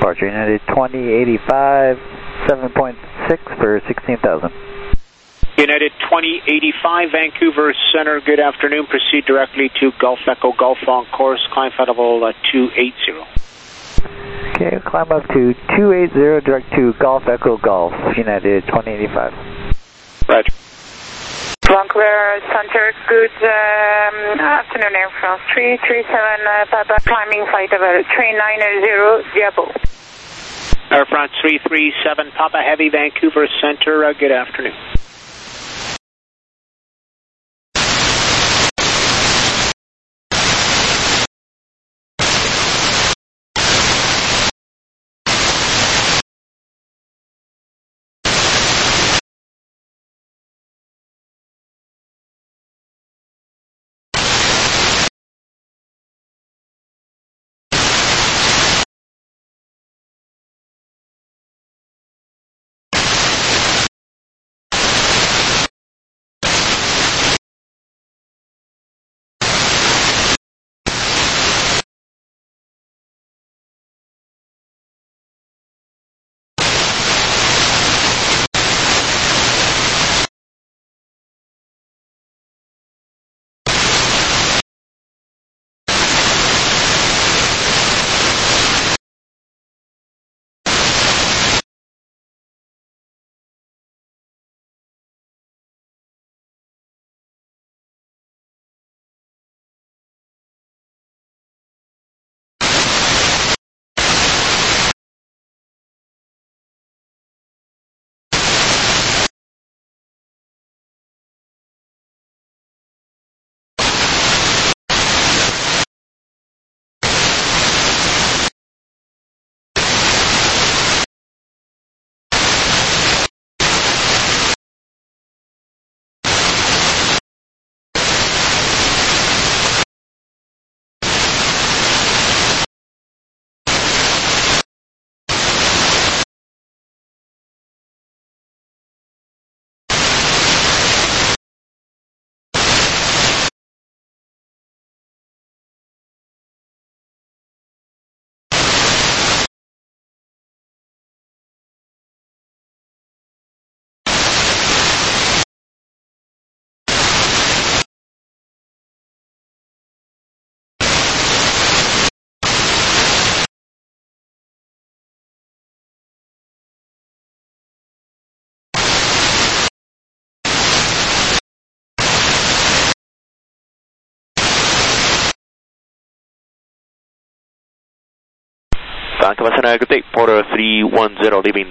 departure. United 2085, 7.6 for 16,000. United 2085, Vancouver Center, good afternoon. Proceed directly to Golf Echo Golf on course, climb flight level 280. Okay, climb up to 280, direct to Golf Echo Golf, United 2085. Roger. Vancouver Center, good afternoon, Air France 337, Papa, climbing flight level 390, Diabo. Air France 337, Papa Heavy, Vancouver Center, good afternoon. Vancouver Center, good day. Porter 310, leaving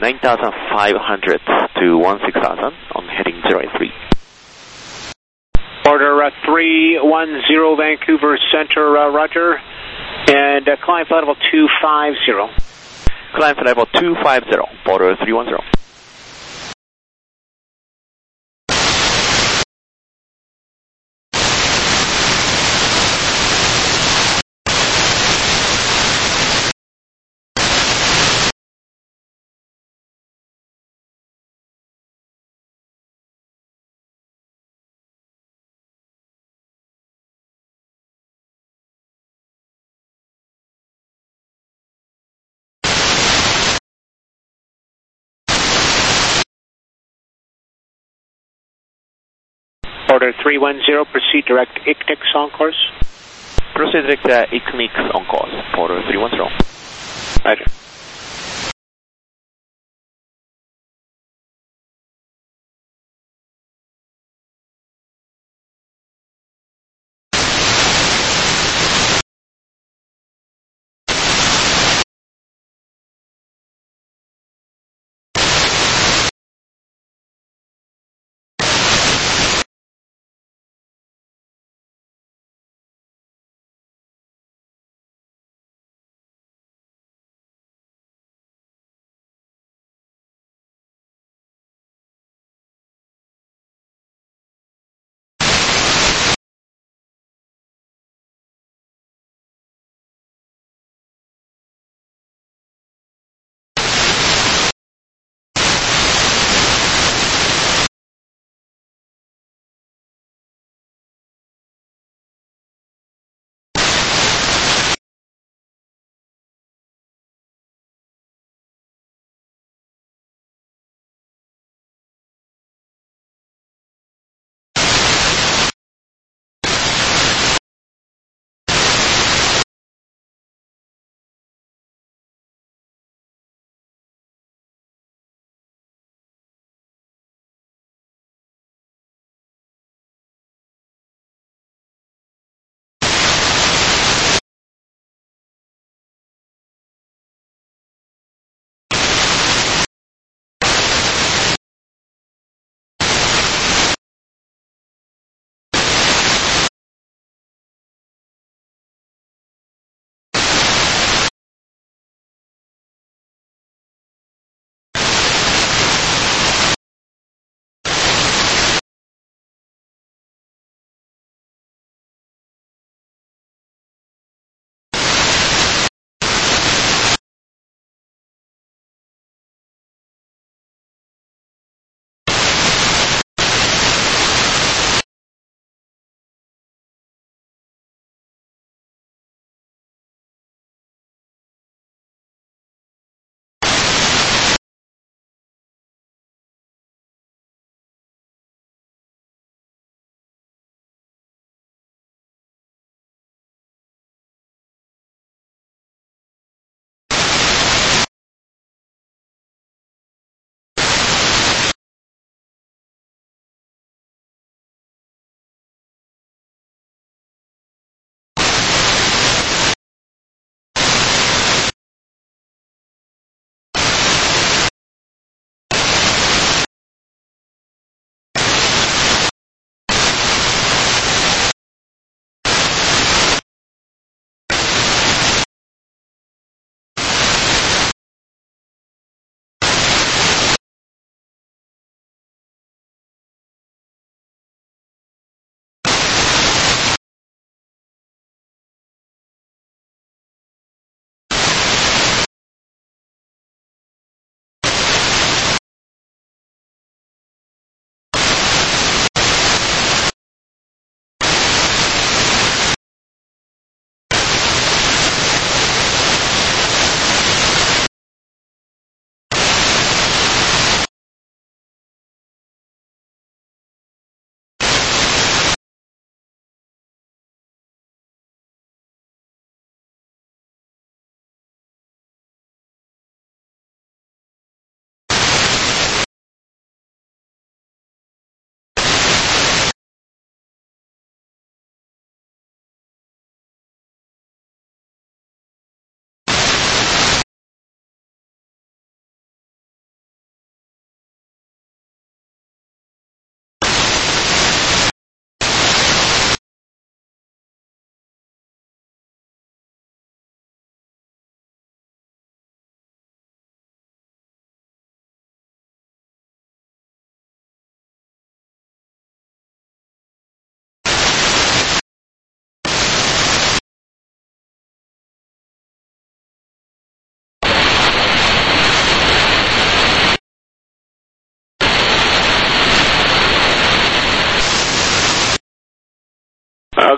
9,500 to 16,000 on heading 083. Porter 310, Vancouver Center, Roger. And climb flight level 250. Climb flight level 250, Porter 310. Porter 310, proceed direct Ignix on course. Proceed direct Ignix on course, Porter 310. Roger.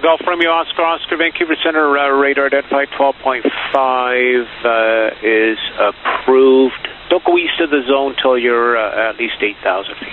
Golf Romeo Oscar, Oscar, Vancouver Center, radar identified 12.5 is approved. Don't go east of the zone till you're at least 8,000 feet.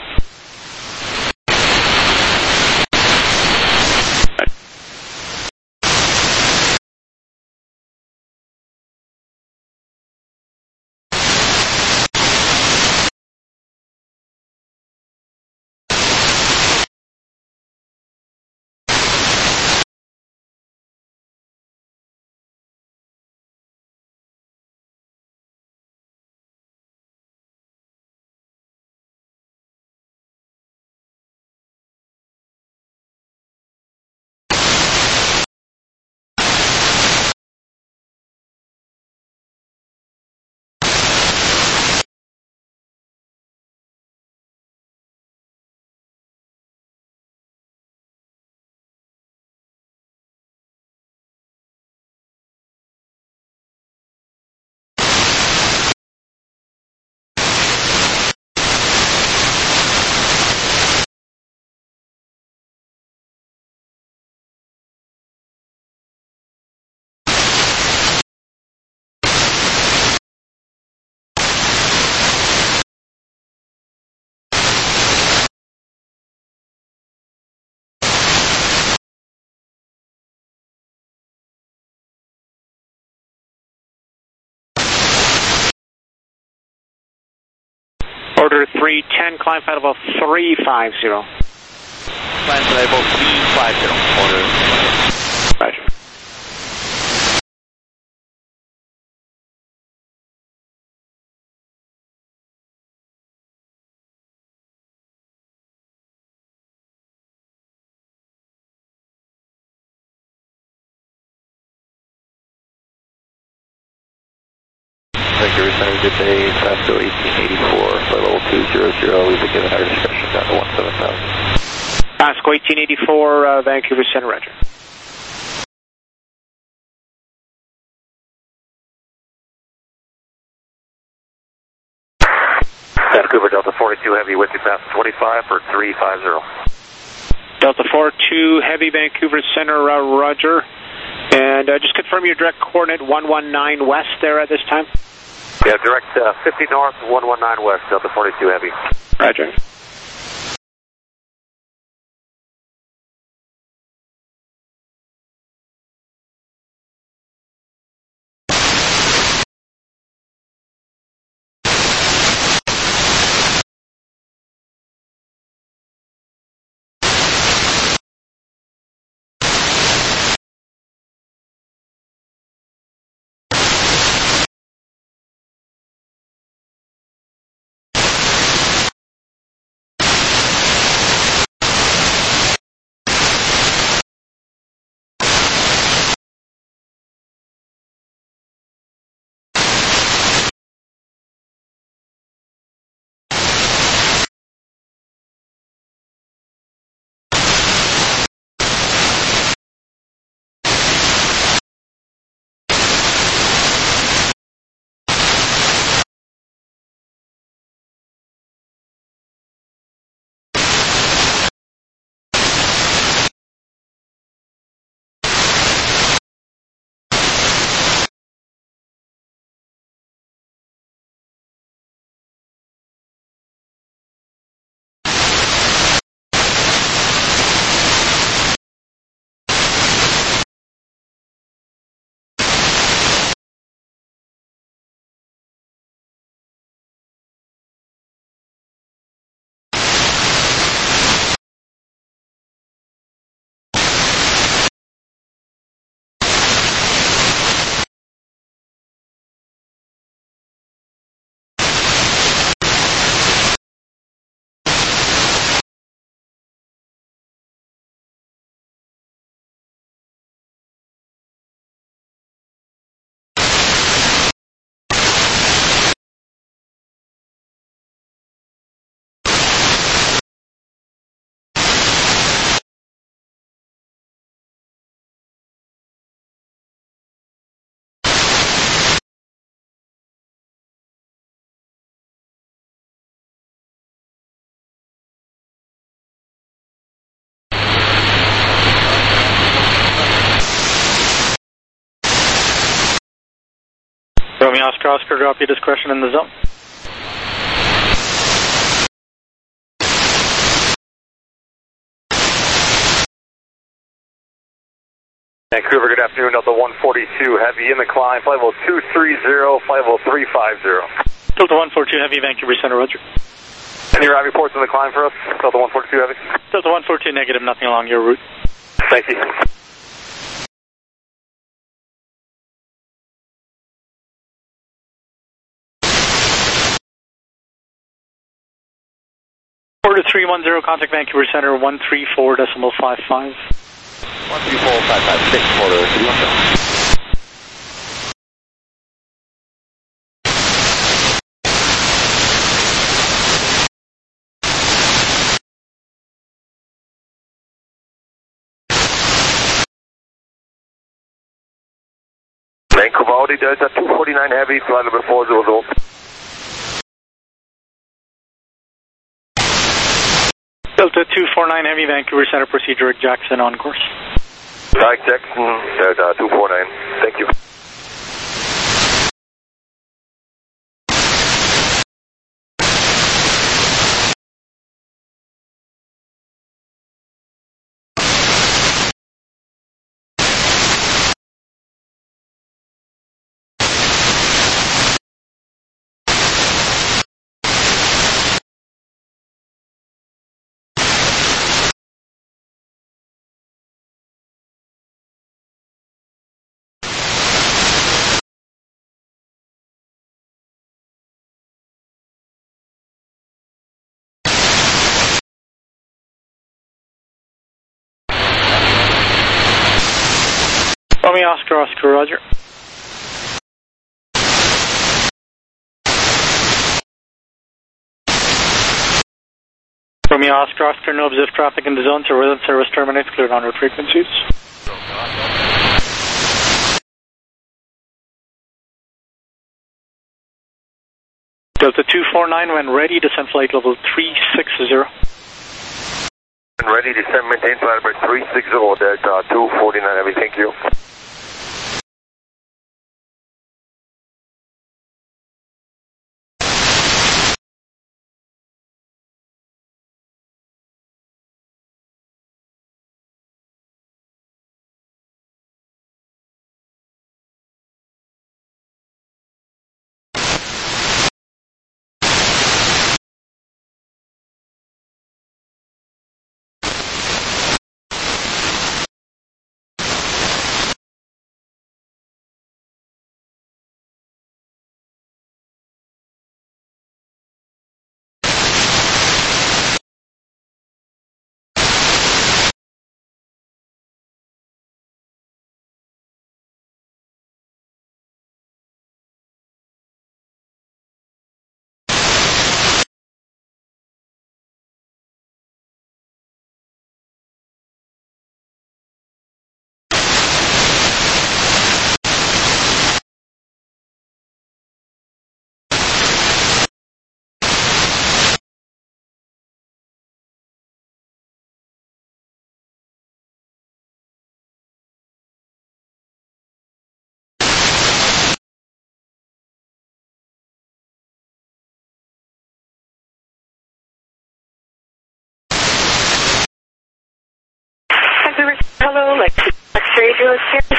Order 310, climb flight level 350. Climb flight level 350, order. Roger. Vancouver Center, good day, Glasgow 1884, flight level 200, we've been given higher discretion down to 17,000. Glasgow 1884, Vancouver Center, roger. Vancouver Delta 42 Heavy, with you past 25 for 350. Delta 42 Heavy, Vancouver Center, roger. And just confirm your direct coordinate 119 west there at this time. Yeah, direct 50 north, 119 west, Delta 42 Heavy. Roger. Romeo Oscar Oscar, drop your discretion in the zone. Vancouver, good afternoon, Delta 142 Heavy in the climb, flight level 230, flight level 350. Delta 142 Heavy, Vancouver Center, roger. Any route reports on the climb for us, Delta 142 Heavy? Delta 142 negative, nothing along your route. Thank you. Order 310, contact Vancouver Center, 134.55. 134.556, order 310. Vancouver Audi Delta 249 Heavy, flight number 400. Delta 249 Heavy, Vancouver Center, proceed direct Jackson on course. Direct Jackson, Delta 249, thank you. Romeo Oscar Oscar, roger. Romeo Oscar Oscar, no observed traffic in the zone, surveillance service terminates, cleared on route frequencies. Delta 249 when ready, descend flight level 360. When ready, descend, maintain flight number 360, Delta 249 Heavy, thank you. Hello, radio here.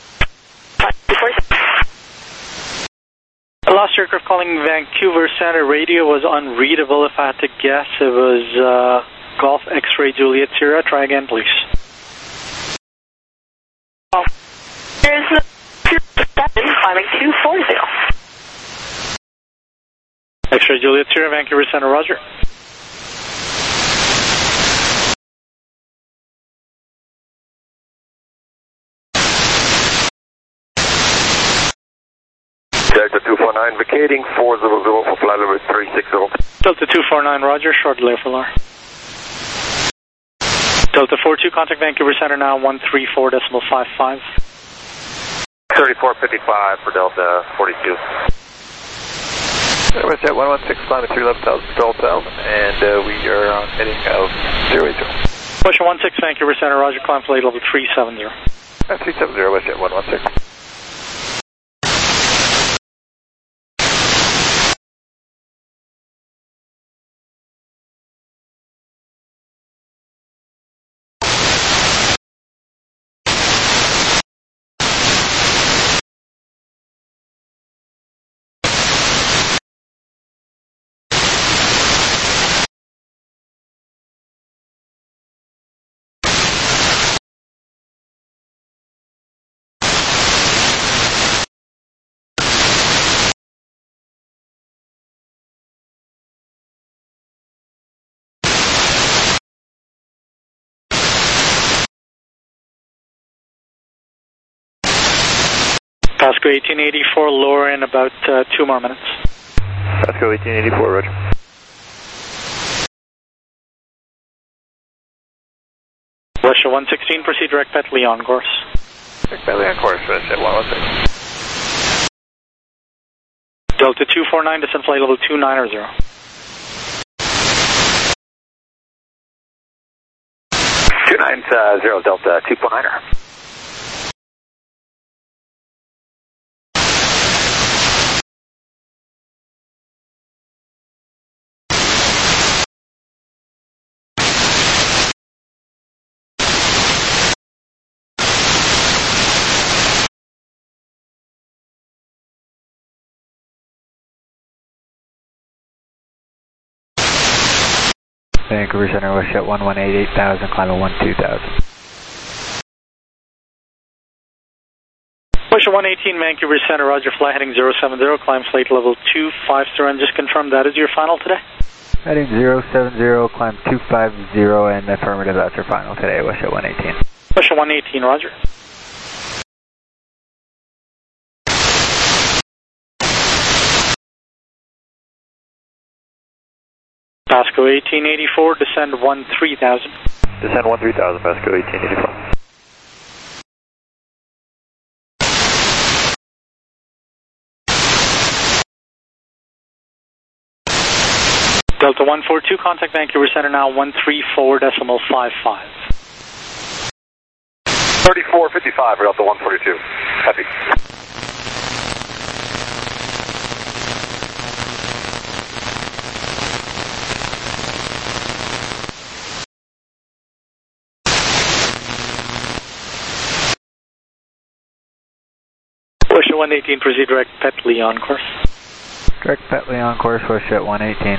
I lost your aircraft calling Vancouver Center. Radio was unreadable. If I had to guess, it was Golf X-Ray Juliet Sierra. Try again, please. There's a 27 climbing 240. X-Ray Juliet Sierra, Vancouver Center, roger. Delta 249 vacating 400 for flight number 360. Delta 249, roger, short delay for LAR. Delta 42, contact Vancouver Center now, 134.55. 3455 for Delta 42. West Jet 116, climb 3 left south, Delta, and we are on heading of 080. Question 16, Vancouver Center, roger, climb flight level 370. 370, West Jet 116. Pasco 1884, lower in about 2 more minutes. Pasco 1884, roger. Russia 116, proceed direct Petley on course. Direct Petley on course, Russia 116. Delta 249, descend flight level 290. 290 Delta 249er. Vancouver Center, Westjet 118, 8000, climb at 12000. Russia 118, Vancouver Center, roger, fly heading 070, climb flight level 250, and just confirm that is your final today? Heading 070, climb 250, and affirmative, that's your final today, Westjet 118. Russia 118, roger. Pasco 1884, descend 13,000. Descend 13,000, Pasco 1884. Delta 142, contact Vancouver Center now 134.55. 3455 for Delta 142. Happy. Russia 118, proceed direct Petley on course. Direct Petley on course, Westjet 118.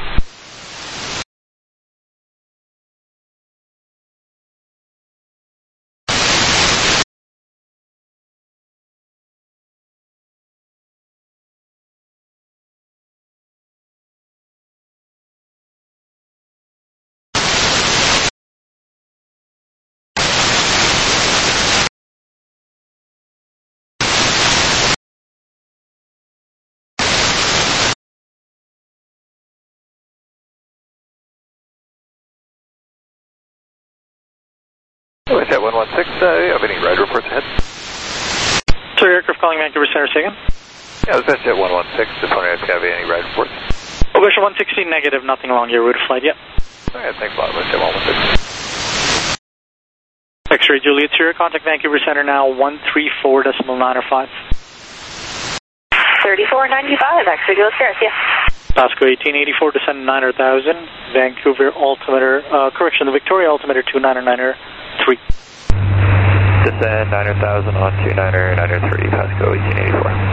Westjet 116, you have any ride reports ahead? Sorry, aircraft calling Vancouver Center, say again? Yeah, this is Westjet 116, just wondering if you have any ride reports. Russia 116, negative, nothing along your route of flight yet. Alright, thanks a lot, Westjet 116. X-ray Juliet Sierra, contact Vancouver Center now 134.905. 3495, X-ray Juliet Sierra, yeah. Pasco 1884, descend 900,000. Vancouver altimeter, correction, the Victoria altimeter 299er 3. Descend 900,000 on 299er 3, Pasco 1884.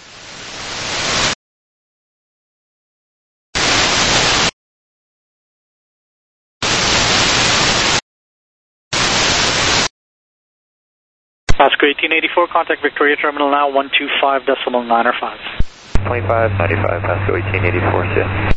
Pasco 1884, contact Victoria Terminal now 125.905. 2595, Pasco 1884, see ya.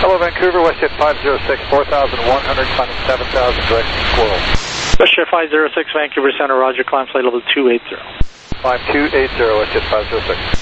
Hello, Vancouver, WestJet 506, 4,100, climbing 7,000, direction Squirrel. WestJet 506, Vancouver Center, roger, climb flight level 280. Climb 280, WestJet 506.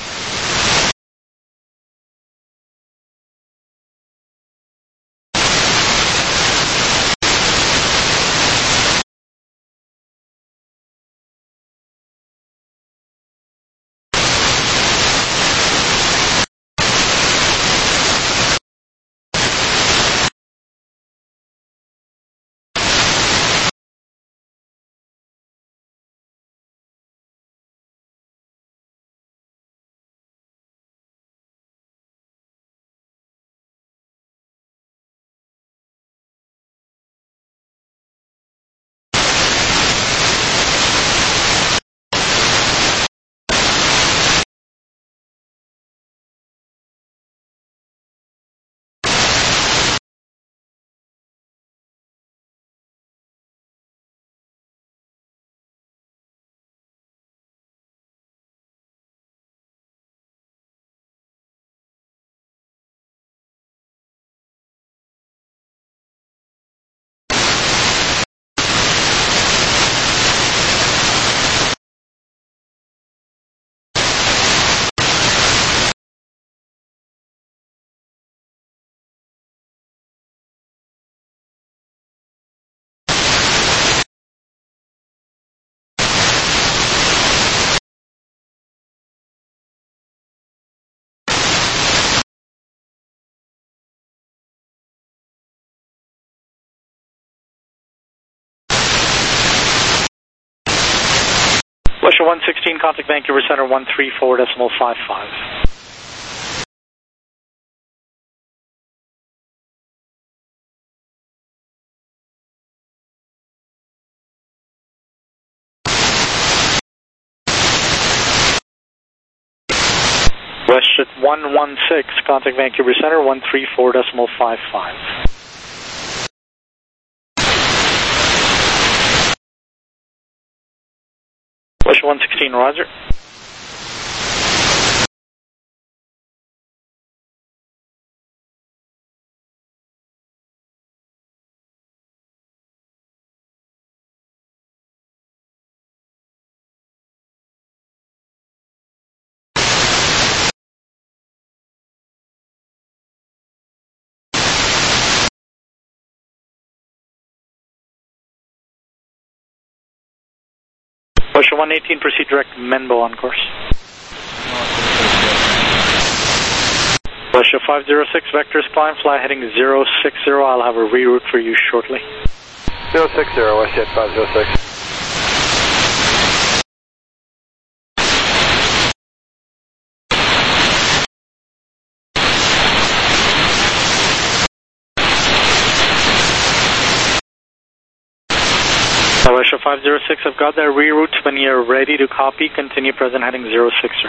WestJet 116, contact Vancouver Center 134.55. WestJet 116, contact Vancouver Center 134.55. WestJet 116, roger. WestJet 118, proceed direct Menbo on course. WestJet 506, vectors climb, fly heading 060, I'll have a reroute for you shortly. 060, WestJet 506. WestJet 506, I've got that reroute. When you're ready to copy, continue present heading 060.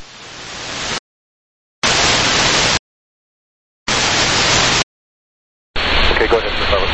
Okay, go ahead, Mr. Fellows.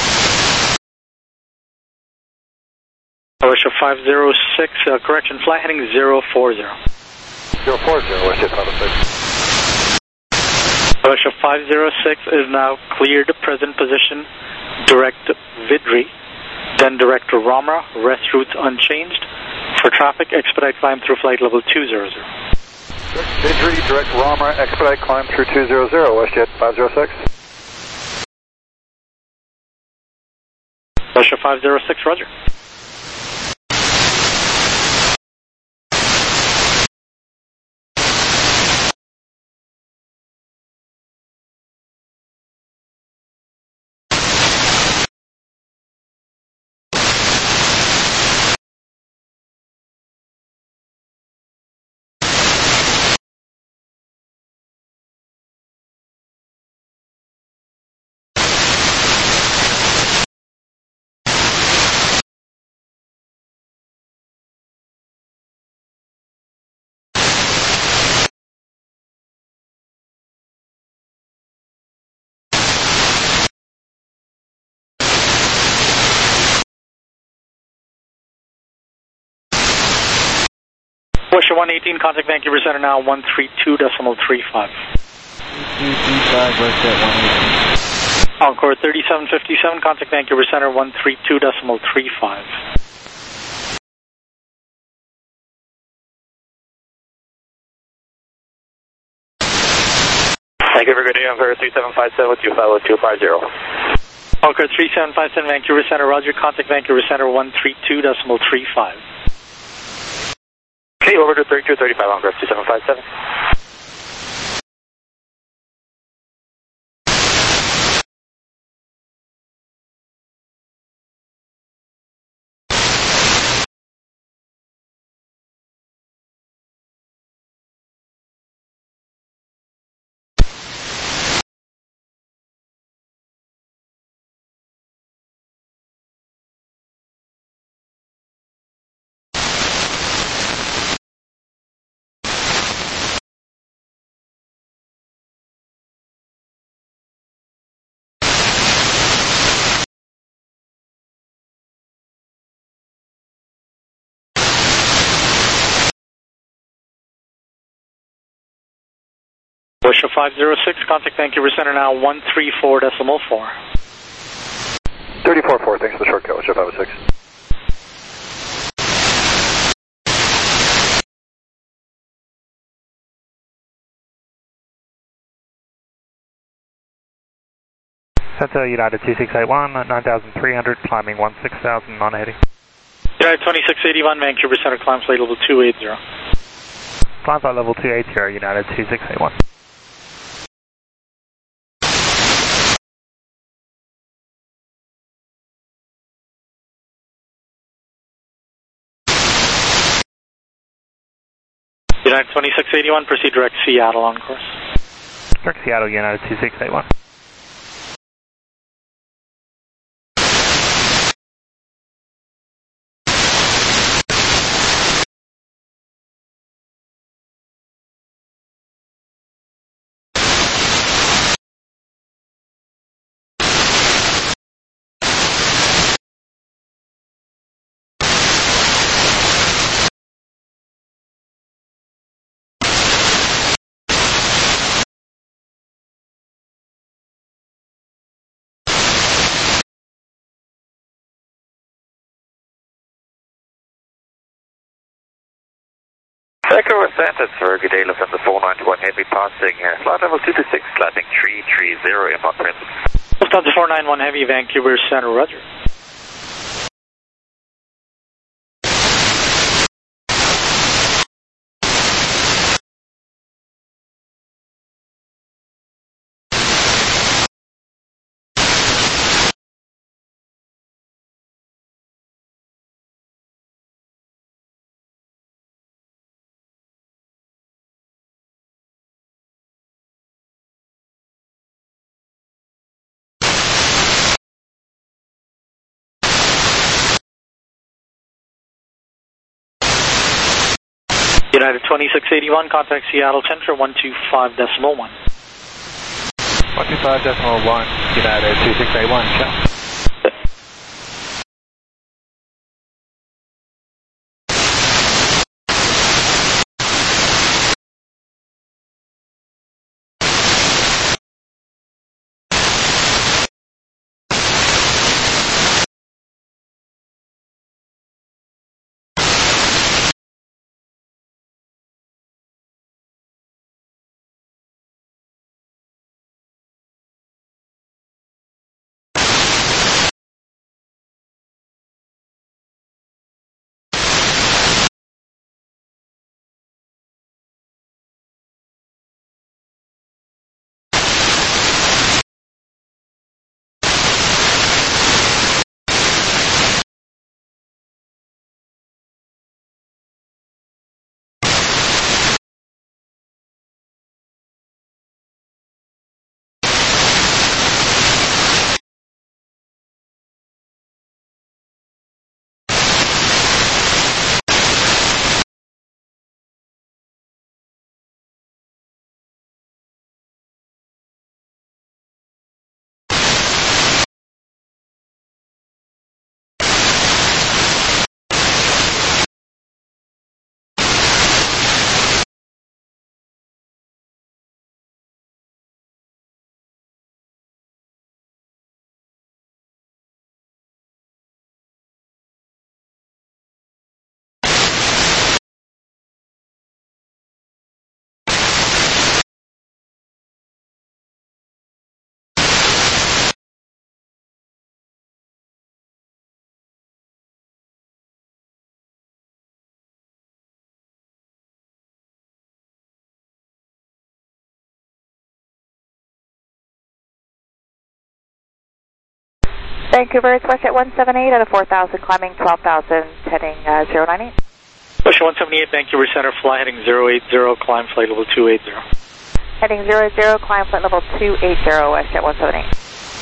WestJet 506, correction, flight heading 040. 040, WestJet 506. WestJet 506 is now cleared present position, direct Vidri, then direct to Ramra, rest routes unchanged. For traffic, expedite climb through flight level 200. Direct Vidri, direct Ramra, expedite climb through 200, WestJet 506. WestJet 506, roger. WestJet 118, contact Vancouver Center now 132.35. 2235, Westjet 118. Encore 3757, contact Vancouver Center 132.35. Vancouver, good day, Vancouver 3757 with you, 50250. Encore 3757, Vancouver Center, roger, contact Vancouver Center 132.35. Okay, over to 3235, Vancouver 2757. Busha 506, contact Vancouver Center now 134.4. 34-4, thanks for the shortcut, Westjet 506. Central United 2681, 9300, climbing 16,000, non-heading. United 2681, Vancouver Center, climb flight level 280. Climb flight level 280, United 2681. United 2681, proceed direct Seattle on course. Direct Seattle, United 2681. Vancouver Center, sir, good day, Lufthansa 491 Heavy, passing flight level 226, landing 330, inbound print. Lufthansa 491 Heavy, Vancouver Center, roger. United 2681, contact Seattle Center 125.1. 125.1, United 2681, ciao. Vancouver, it's WestJet 178 out of 4,000, climbing 12,000, heading 098. WestJet 178, Vancouver Center, fly heading 080, climb flight level 280. Heading 00, climb flight level 280, WestJet 178.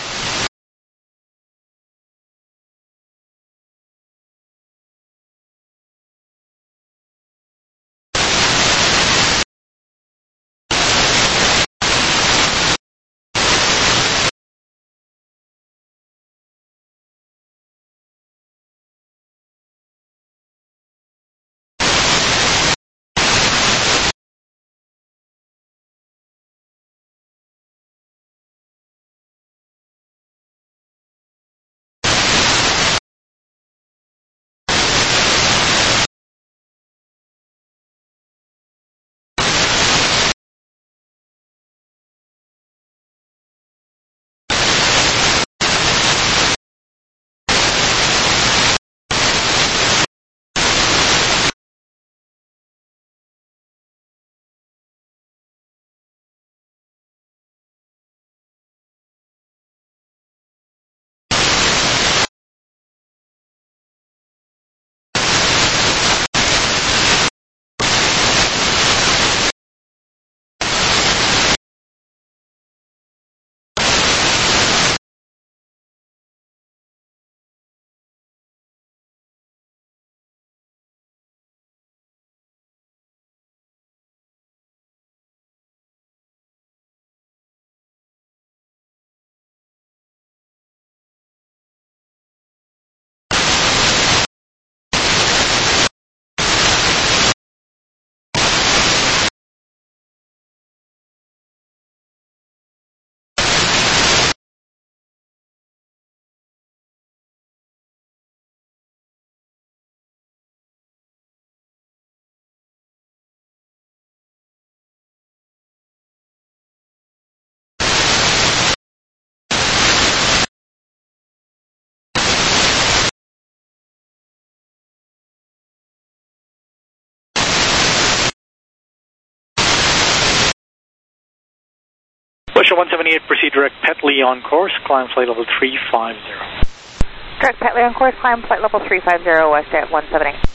WestJet 178, proceed direct Petley on course, climb flight level 350. Direct Petley on course, climb flight level 350, WestJet 178.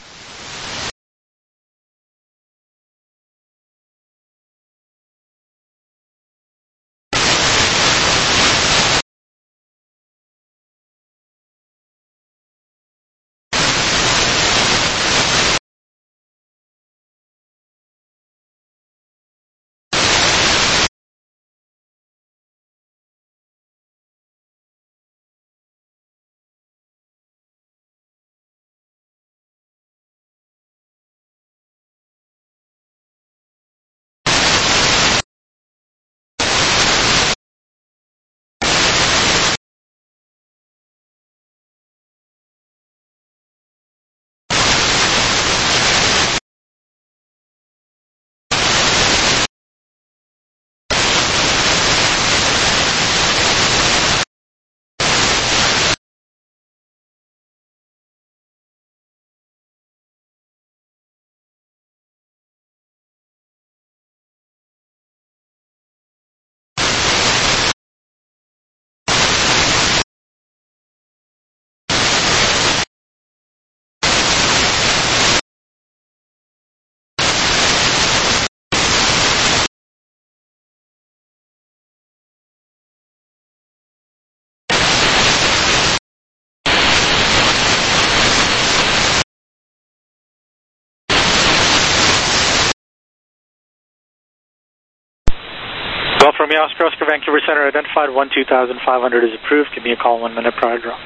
Well, from Oscar, Vancouver Center, identified 12500 is approved. Give me a call 1 minute prior to drop.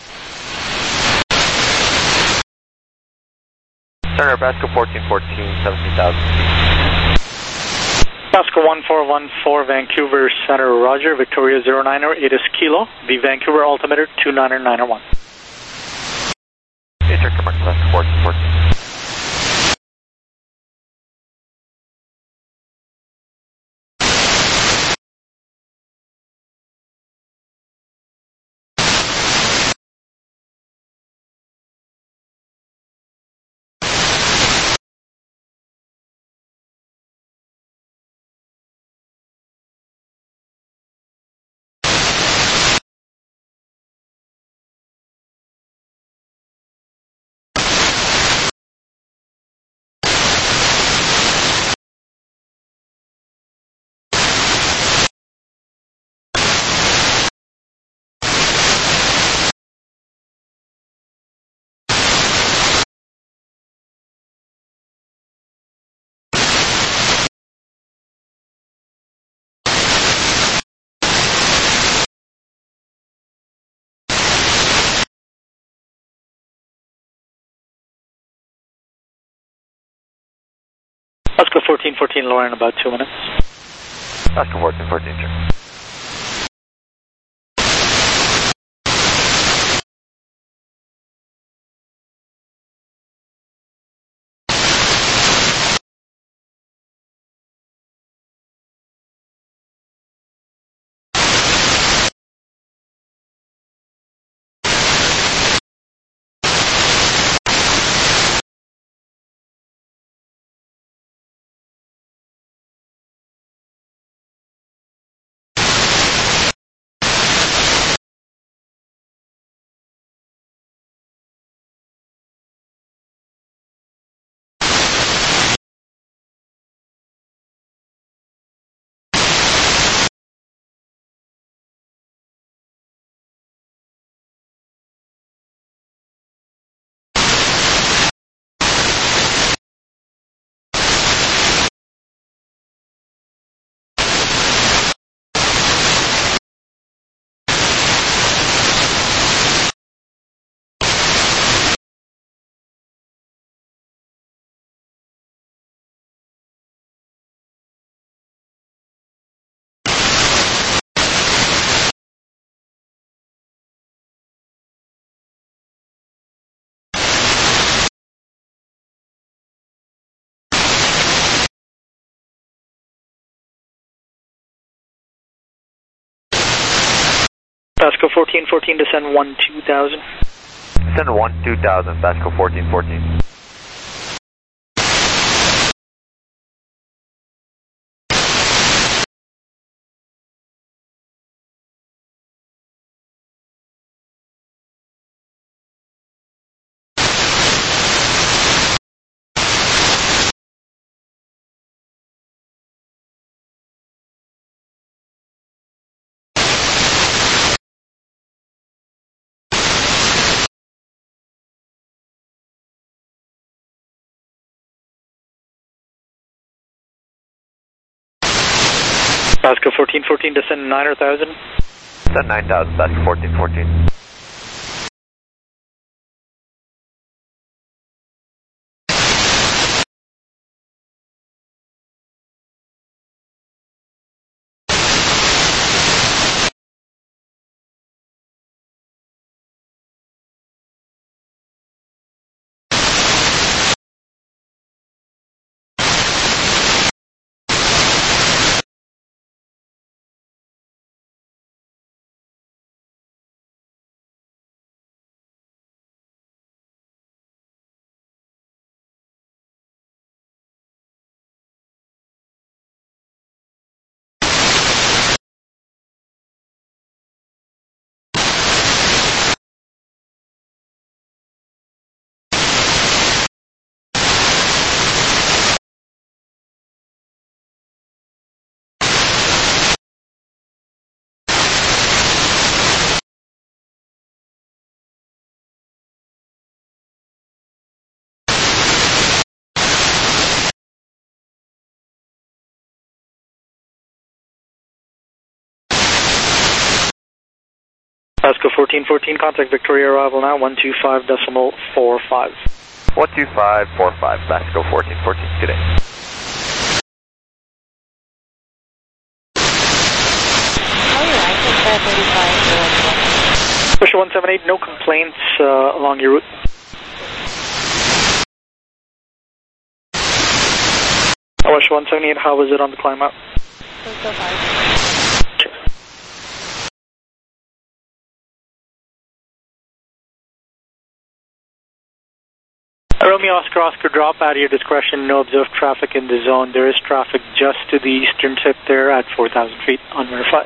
Center, Nebraska 1414, 17,000. Oscar 1414, Vancouver Center, Roger, Victoria 09er, 8 Kilo, the Vancouver altimeter 29901. Okay, sir, commercial, Nebraska 1414. Oscar 1414, lower in about 2 minutes. Oscar 1414, sir. Pasco 1414, descend 12000. Descend 12000, Pasco 1414. Pasco 1414, descend 9000. Descend 9000, Pasco 1414. Pasco 1414, contact Victoria arrival now, 125.45. 12545, Pasco 1414, today. Oh, yeah, I think that 35. Pusher 178, no complaints along your route. Pusher 178, how was it on the climb out? So far. Romeo Oscar Oscar, drop at your discretion, no observed traffic in the zone. There is traffic just to the eastern tip there at 4,000 feet, unverified.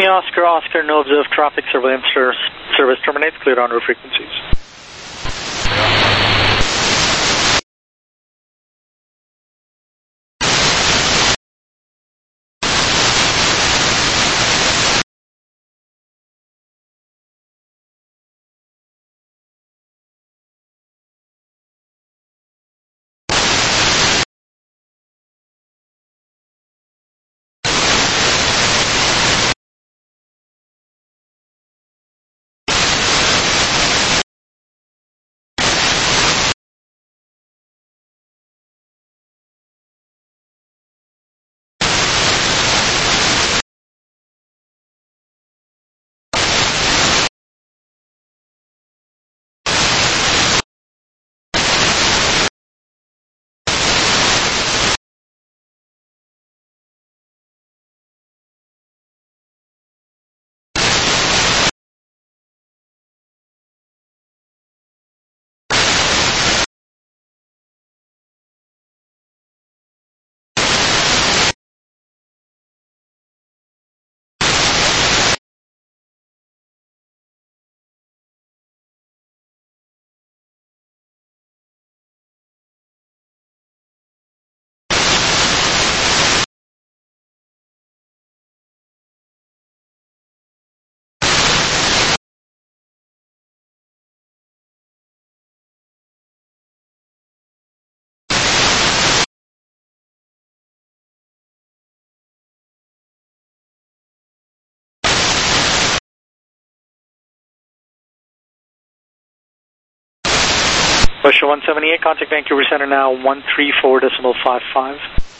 Oscar, Oscar, no observed traffic, surveillance service terminates, cleared on route frequencies. Bush 178, contact Vancouver Center now 134.55.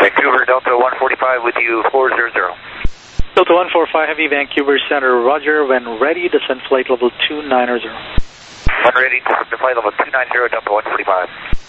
Vancouver Delta 145 with you 400. Delta 145 Heavy, Vancouver Center, roger. When ready, descend flight level 290. When ready, descend to flight level 290, Delta 145.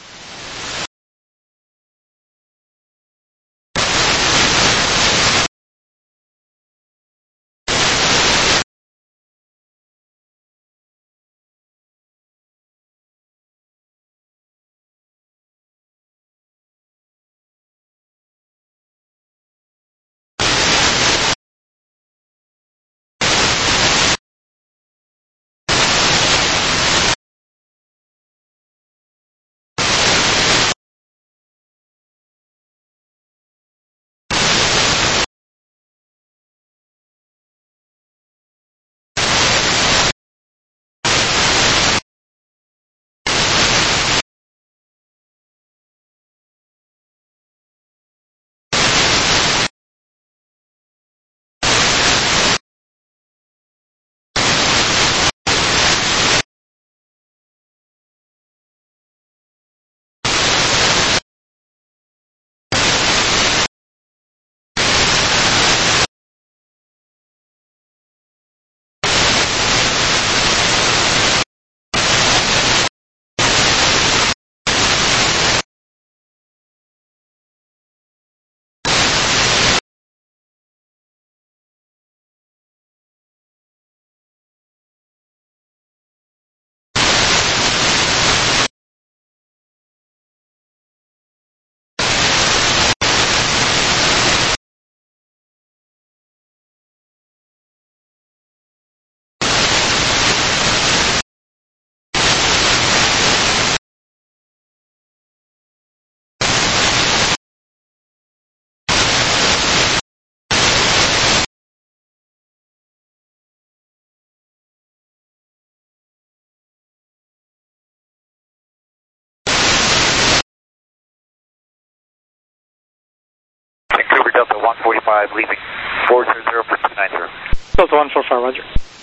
Vancouver Delta 145 leaving 400 for 290. Delta 145, roger.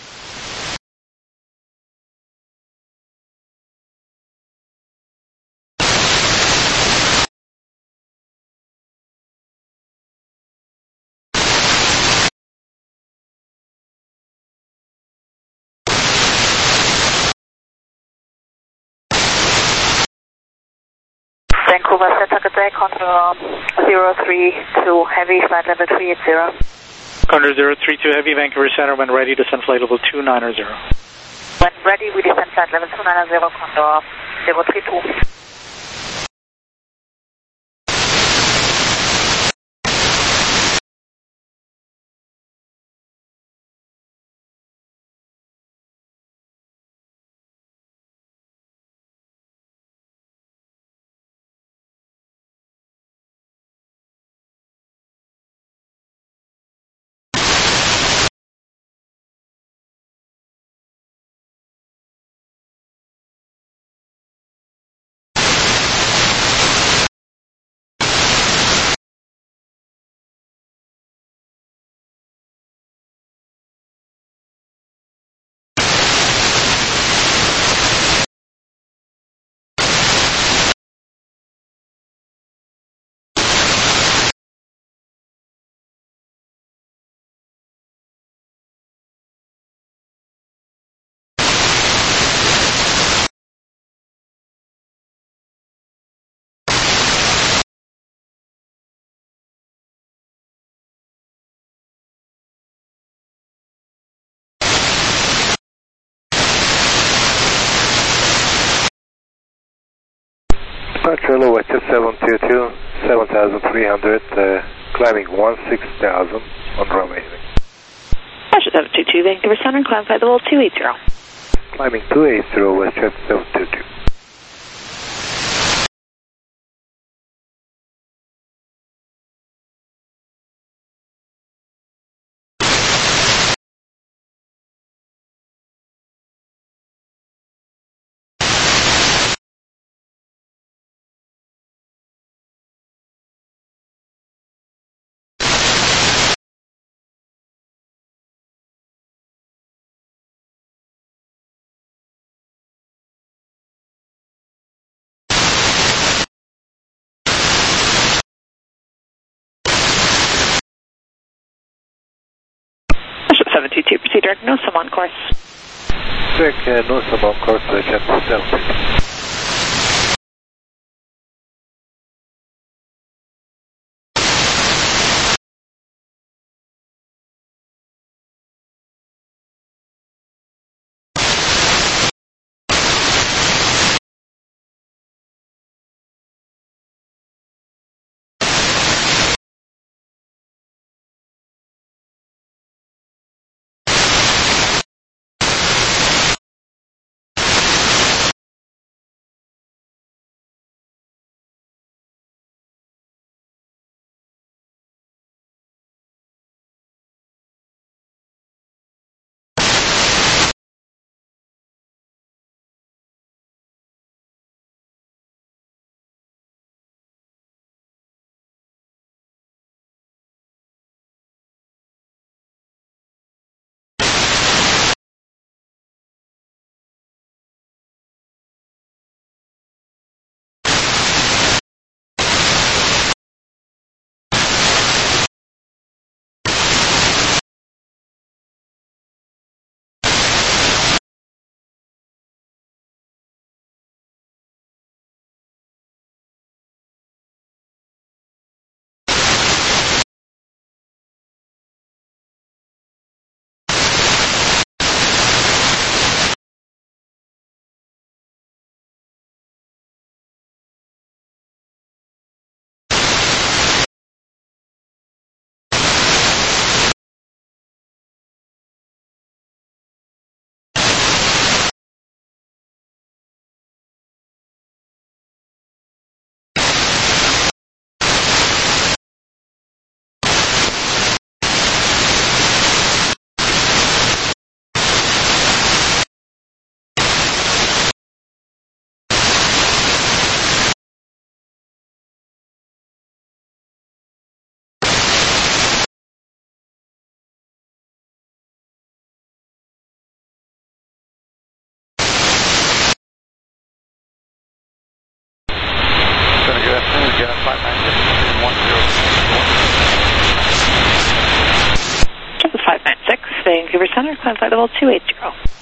Vancouver Center, good day, control 032 Heavy, flight level 380. Condor 032 Heavy, Vancouver Center, when ready, descend flight level 290. When ready, we descend flight level 290, Condor 032. Departure Westjet 722, 7,300, climbing 16,000 on runway. Departure 722, Vancouver Center, climb flight level 280. Climbing 280, Westjet 722. 722, proceed direct Newsom on course. Direct Newsom on course, jet 722. Vancouver Center, climb flight level 280.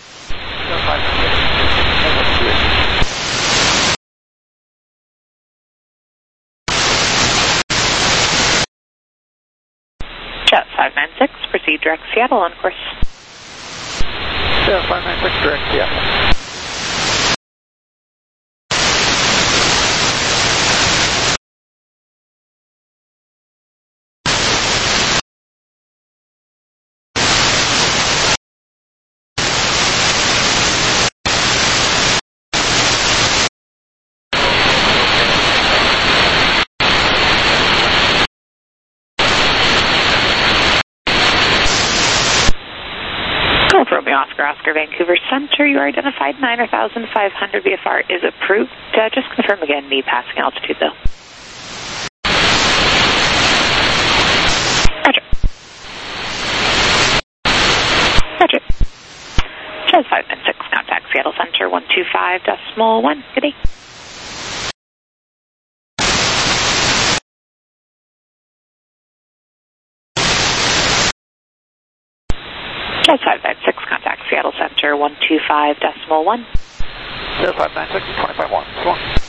Jet 596, proceed direct Seattle on course. Jet 596, direct Seattle. Romeo Oscar, Vancouver Center, you are identified 9,500 VFR is approved. Just confirm again the passing altitude though. Roger. Roger. Jazz 596, contact Seattle Center 125.1. Good day. Jazz 596, contact Seattle Center 125.1. Jazz 596, 25.1.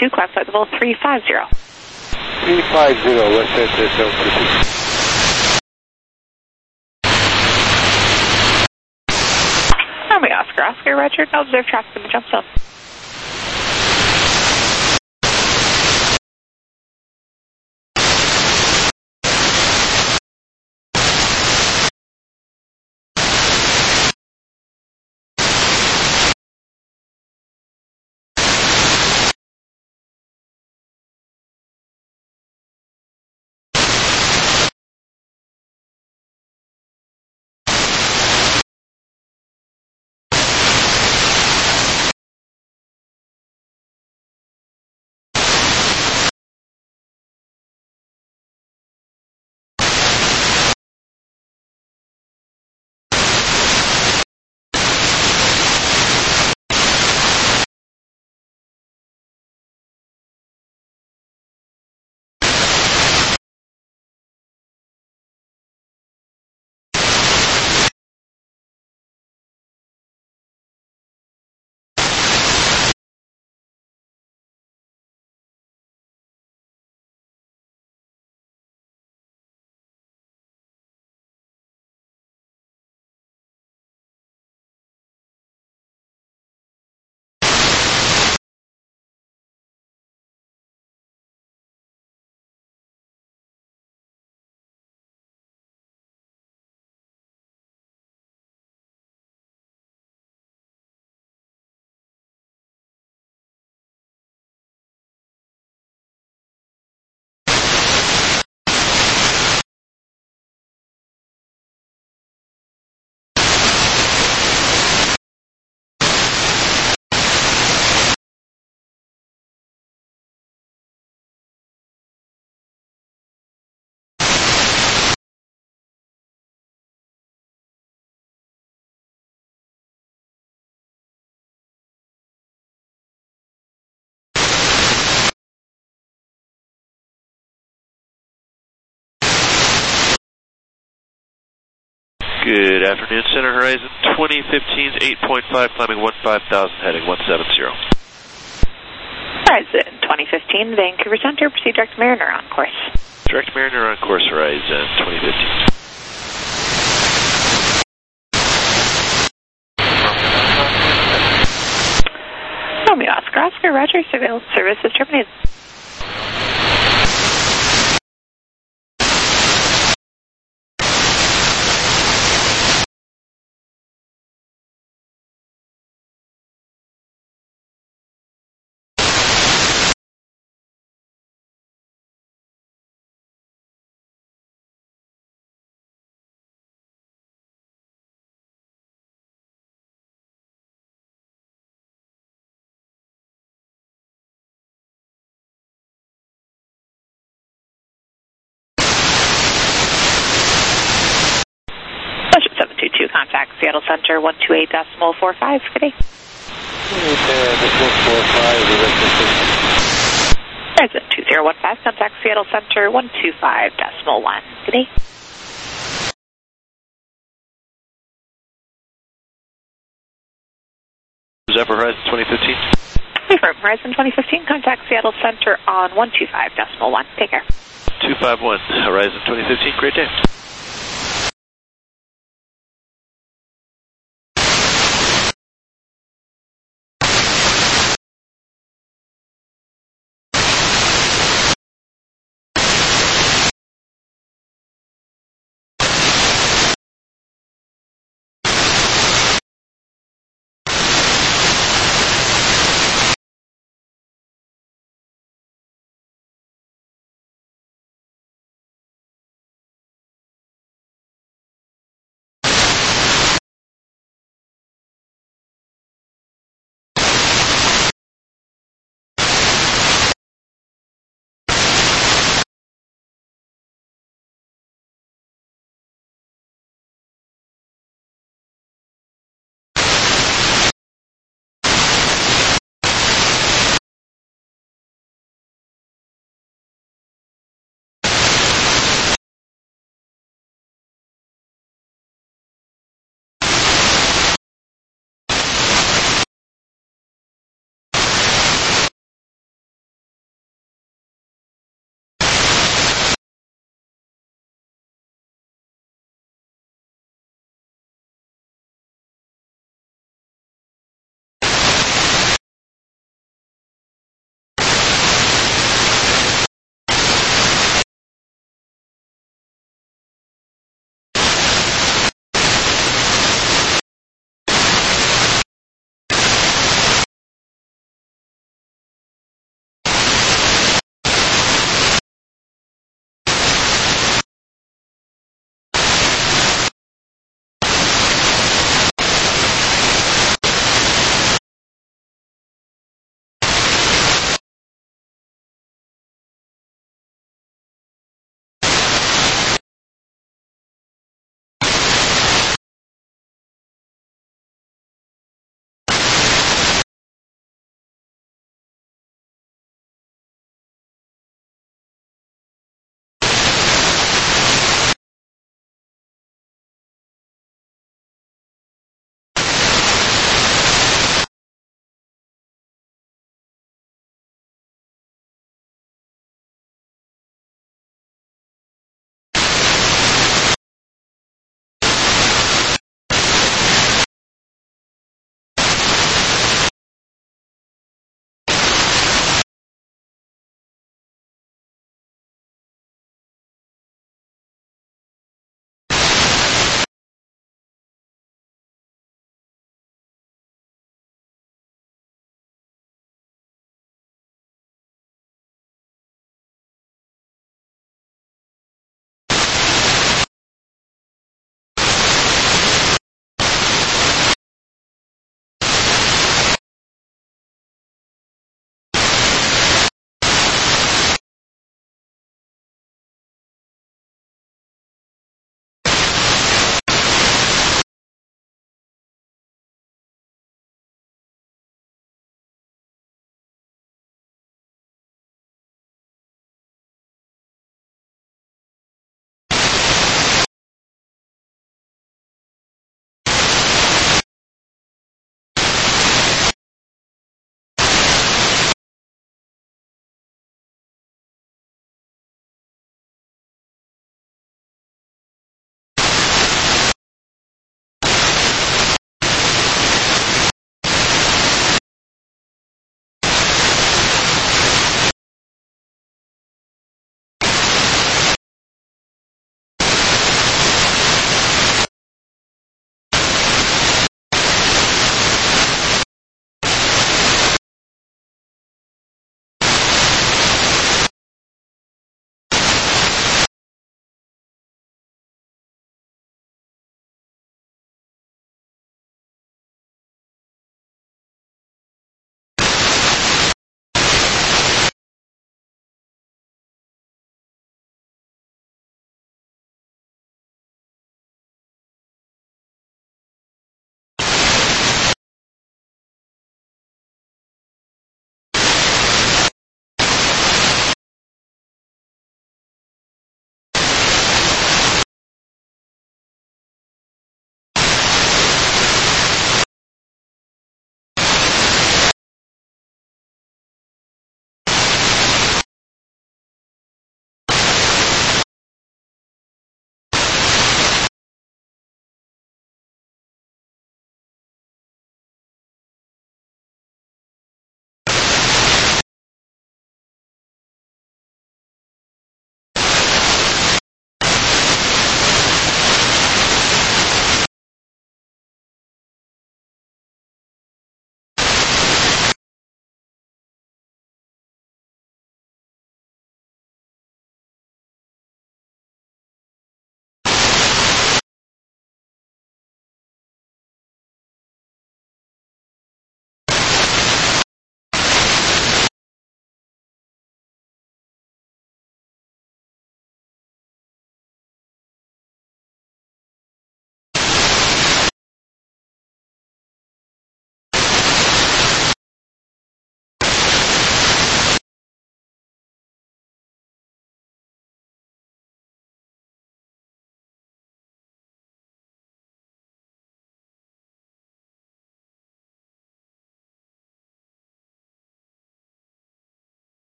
2, climb flight level 350. 350, Westjet 722. Army Oscar, Oscar, Roger, no observe traffic in the jump zone. Good afternoon, Center Horizon 2015's 8.5, climbing 15,000, heading 170. Horizon 2015, Vancouver Center, proceed direct Mariner on course. Direct Mariner on course, Horizon 2015. Romeo Oscar, Oscar, Roger, surveillance service is terminated. Budget 722, contact Seattle Center 128.45. Good day. Horizon 2015, contact Seattle Center 125.1. Good day. Zephyr Horizon 2015. Confirm, Horizon 2015, contact Seattle Center on 125.1. Take care. 251, Horizon 2015, great day.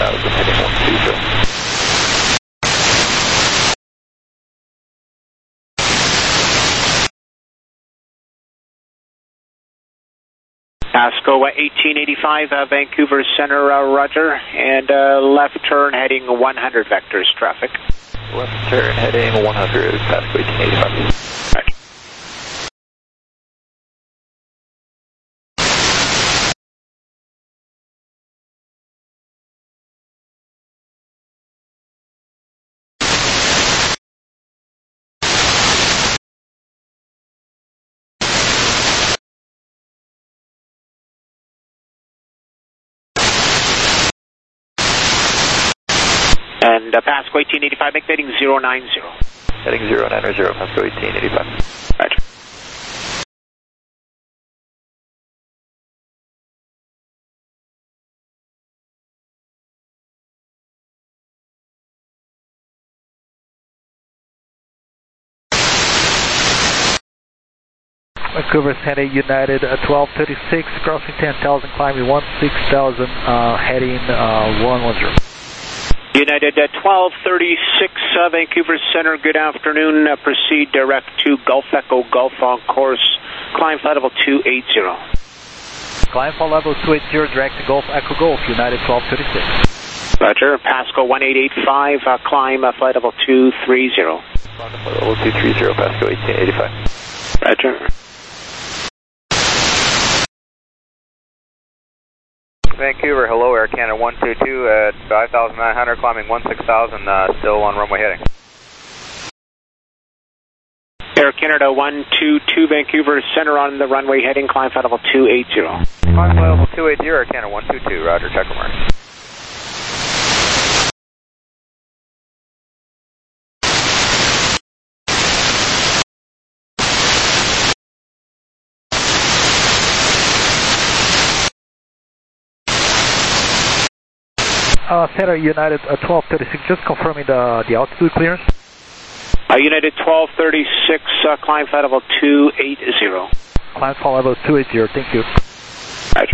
9000, heading 120. Pasco 1885, Vancouver Center, roger, and left turn heading 100 vectors traffic. Left turn heading 100, Pasco 1885. Right. And Pasco 1885, make heading 090. Heading 090, Pasco 1885. Right. Vancouver Center United 1236, crossing 10,000, climbing 16,000, heading 110. United 1236, Vancouver Center, good afternoon. Proceed direct to Golf Echo Golf on course. Climb flight level 280. Climb flight level 280, direct to Golf Echo Golf, United 1236. Roger. Pasco 1885, climb flight level 230. Flight level 230, Pasco 1885. Roger. Vancouver, hello, Air Canada 122 at 5,900, climbing 16,000, still on runway heading. Air Canada 122, Vancouver Center on the runway heading, climb flight level 280. Climb flight level 280, Air Canada 122, roger, check mark. Center United 1236, just confirming the altitude clearance. United 1236, climb flight level 280. Climb flight level 280, thank you. Roger.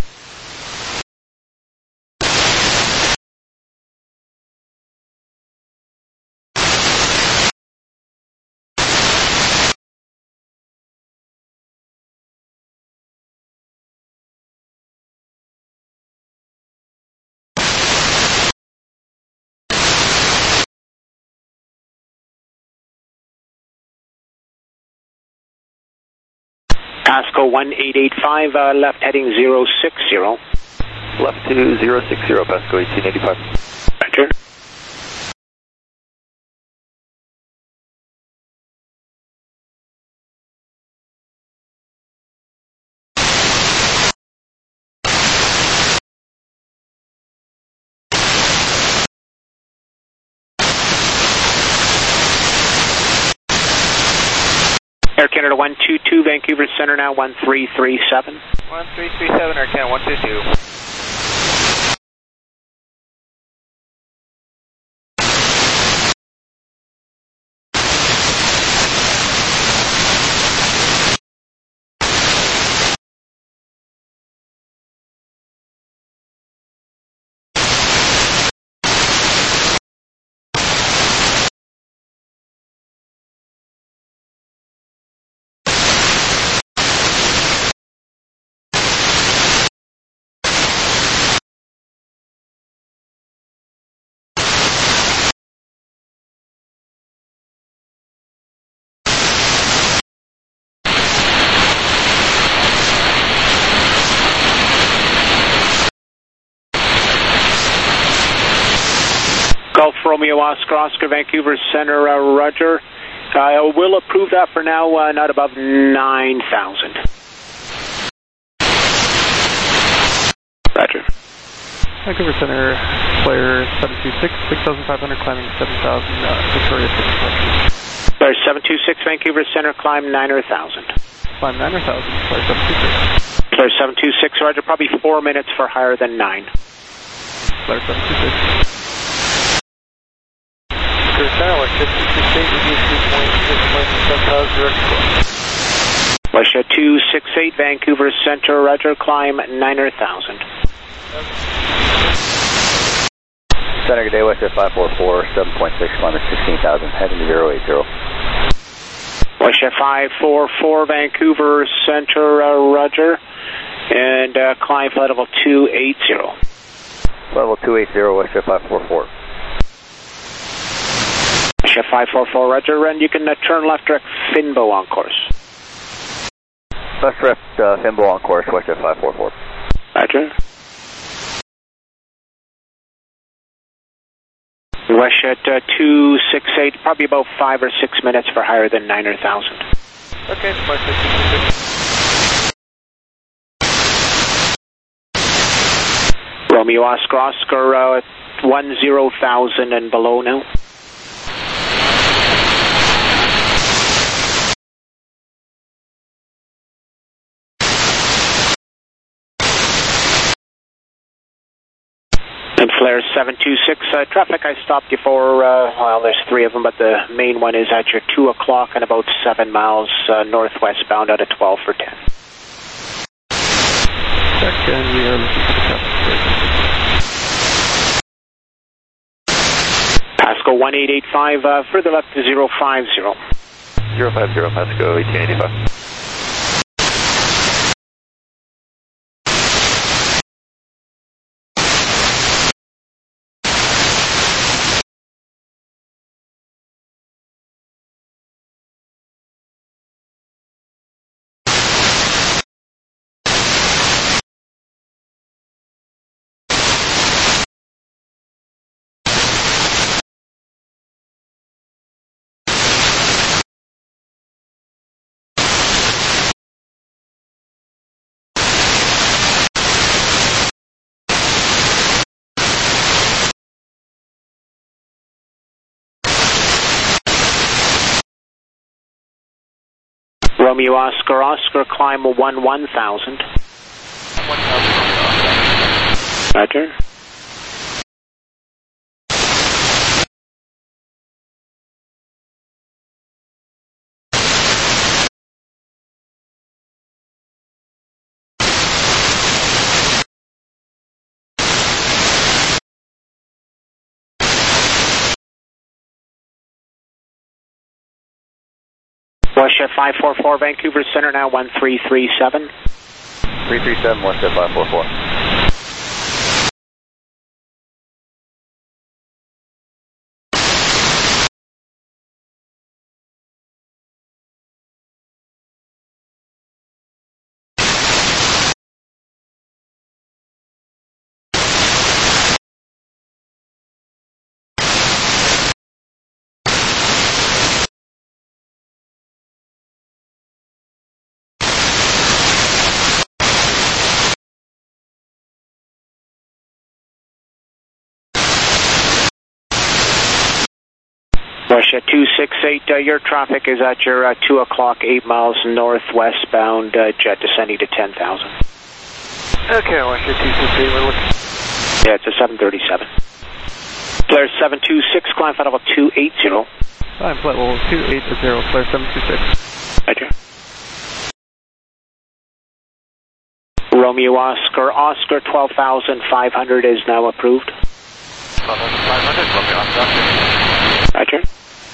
Pasco 1885, left heading 060. Left to 060, Pasco 1885. Roger. Air Canada 122, Vancouver Center now 1337. 1337, Air Canada 122. Golf Romeo Oscar, Vancouver Center, roger. We'll approve that for now, not above 9,000. Roger. Vancouver Center, Flare 726, 6,500, climbing 7,000, Victoria 6. Flare 726, Vancouver Center, climb 9,000. Climb 9,000, Flare 726. Flare 726, roger, probably 4 minutes for higher than 9. Flare 726. Russia 268, Vancouver Center, roger, climb 9,000. Center, good day, WestJet 544, 7.6, climb at 16,000, heading to 080. WestJet 544, Vancouver Center, Roger, and climb flight level 280. Level 280, WestJet 544. WestJet 544, Roger, and you can turn left direct Finbo on course. Left direct Finbo on course, WestJet 544. Roger. WestJet 268, probably about 5 or 6 minutes for higher than 9 or 1,000. Okay, flight 266. Romeo Oscar, 10,000 and below now. And Flare 726, traffic I stopped you for, well, there's 3 of them, but the main one is at your 2 o'clock and about 7 miles northwest bound out of 12 for 10. Check, and we are looking for the traffic. Pasco 1885, further left to 050. 050, Pasco 1885. Romeo Oscar, climb 1,000. 1,000. Roger. WestJet 544, Vancouver Center, now 1337. 337, WestJet 544. WestJet 268, your traffic is at your 2 o'clock, 8 miles northwest bound jet descending to 10,000. Okay, WestJet 268, we're looking. Yeah, it's a 737. Flare 726, climb flight level 280. Climb flight level 280, Flare 726. Roger. Romeo Oscar, 12,500 is now approved. 12,500, Romeo Oscar. Roger.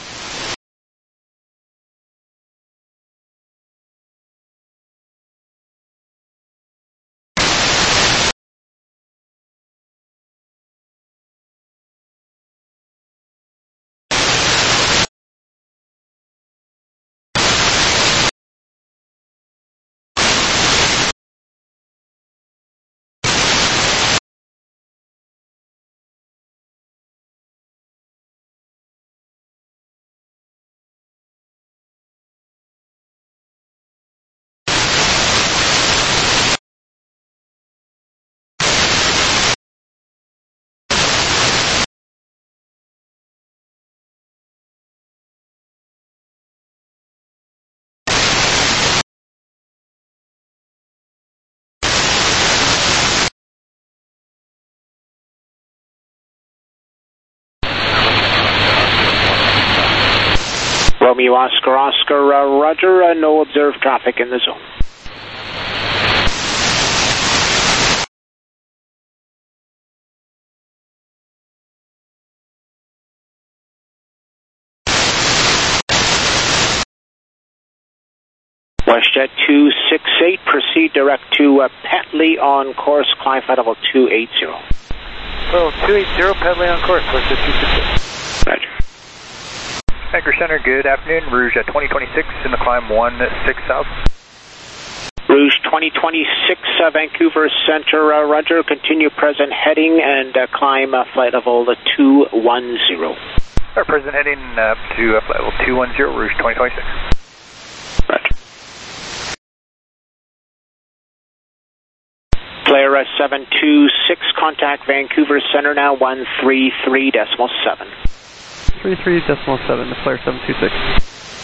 Romeo Oscar, Roger, no observed traffic in the zone. WestJet 268, proceed direct to Petley on course, climb flight level 280. Well, 280, Petley on course, WestJet 268. Roger. Anchor Center, good afternoon. Rouge at 2026 in the climb 16,000. Rouge 2026, Vancouver Center, Roger. Continue present heading and climb flight level 210. Our present heading up to flight level 210, Rouge 2026. Roger. Flare 726, contact Vancouver Center now 133.7. 33.7 to Flare 726.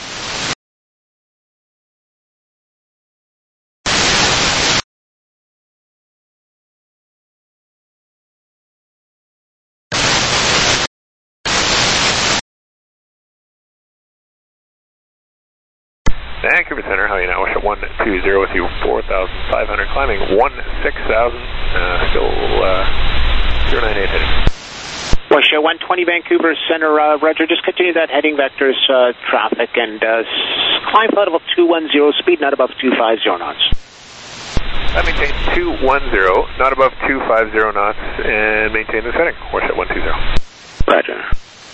Vancouver Center, how are you now? We're at 120 with you, 4,500, climbing 16,000, still 098 heading. WestJet 120 Vancouver Center, Roger, just continue that heading vectors traffic and climb flight level 210, speed not above 250 knots. I maintain 210, not above 250 knots, and maintain this heading. WestJet 120. Roger.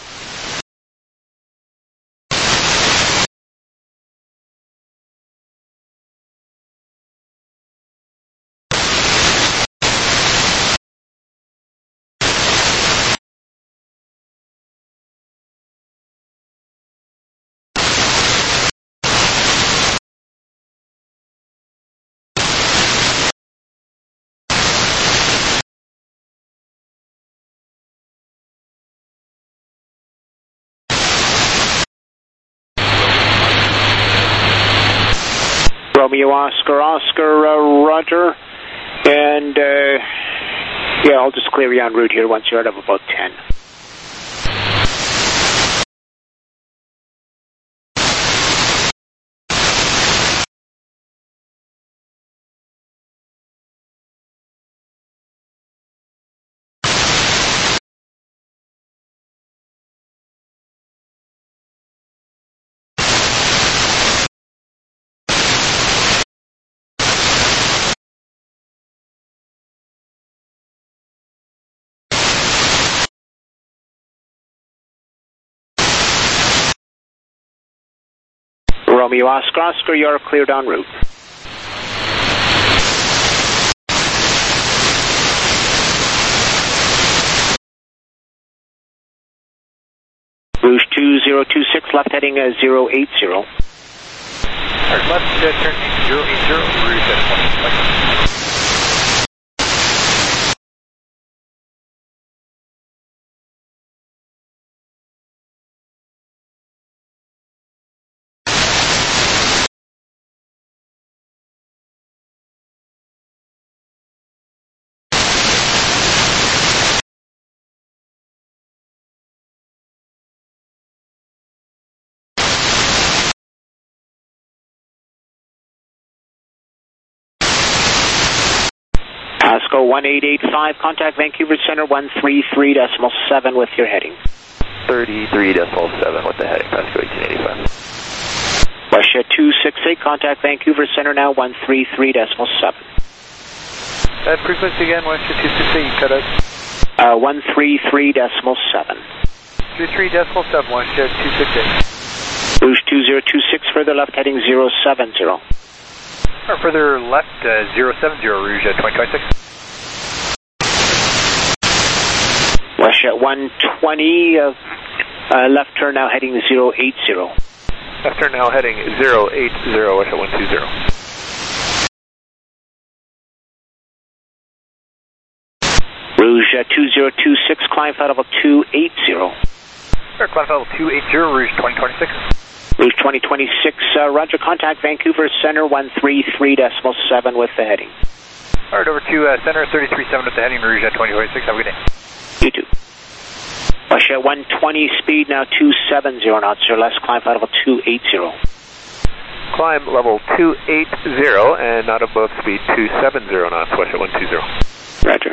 Romeo Oscar, Roger, and yeah, I'll just clear you en route here once you're out of about 10. Romeo Oscar, you're cleared en route. Rouge 2026, left heading 080. Alright, left turn 080, Rouge at 20. Pasco 1885, contact Vancouver Center 133.7 with your heading. 33.7 with the heading, Pasco 1885. WestJet 268, contact Vancouver Center now 133.7. That frequency again, WestJet 268, you cut out. 133.7. 33.7, WestJet 268. Rouge 2026, further left heading 070. Or further left, 070, Rouge at 2026. WestJet 120, left turn now heading 080. Left turn now heading 080, WestJet 120. Rouge 2026, climb flight level 280. Climb flight level 280, Rouge 2026. Rouge 2026, Roger, contact Vancouver Center 133.7 with the heading. Alright, over to Center 337 with the heading, Rouge at 2026. Have a good day. You too. WestJet 120, speed now 270 knots or less, climb flight level 280. Climb level 280 and not above speed 270 knots, WestJet 120. Roger.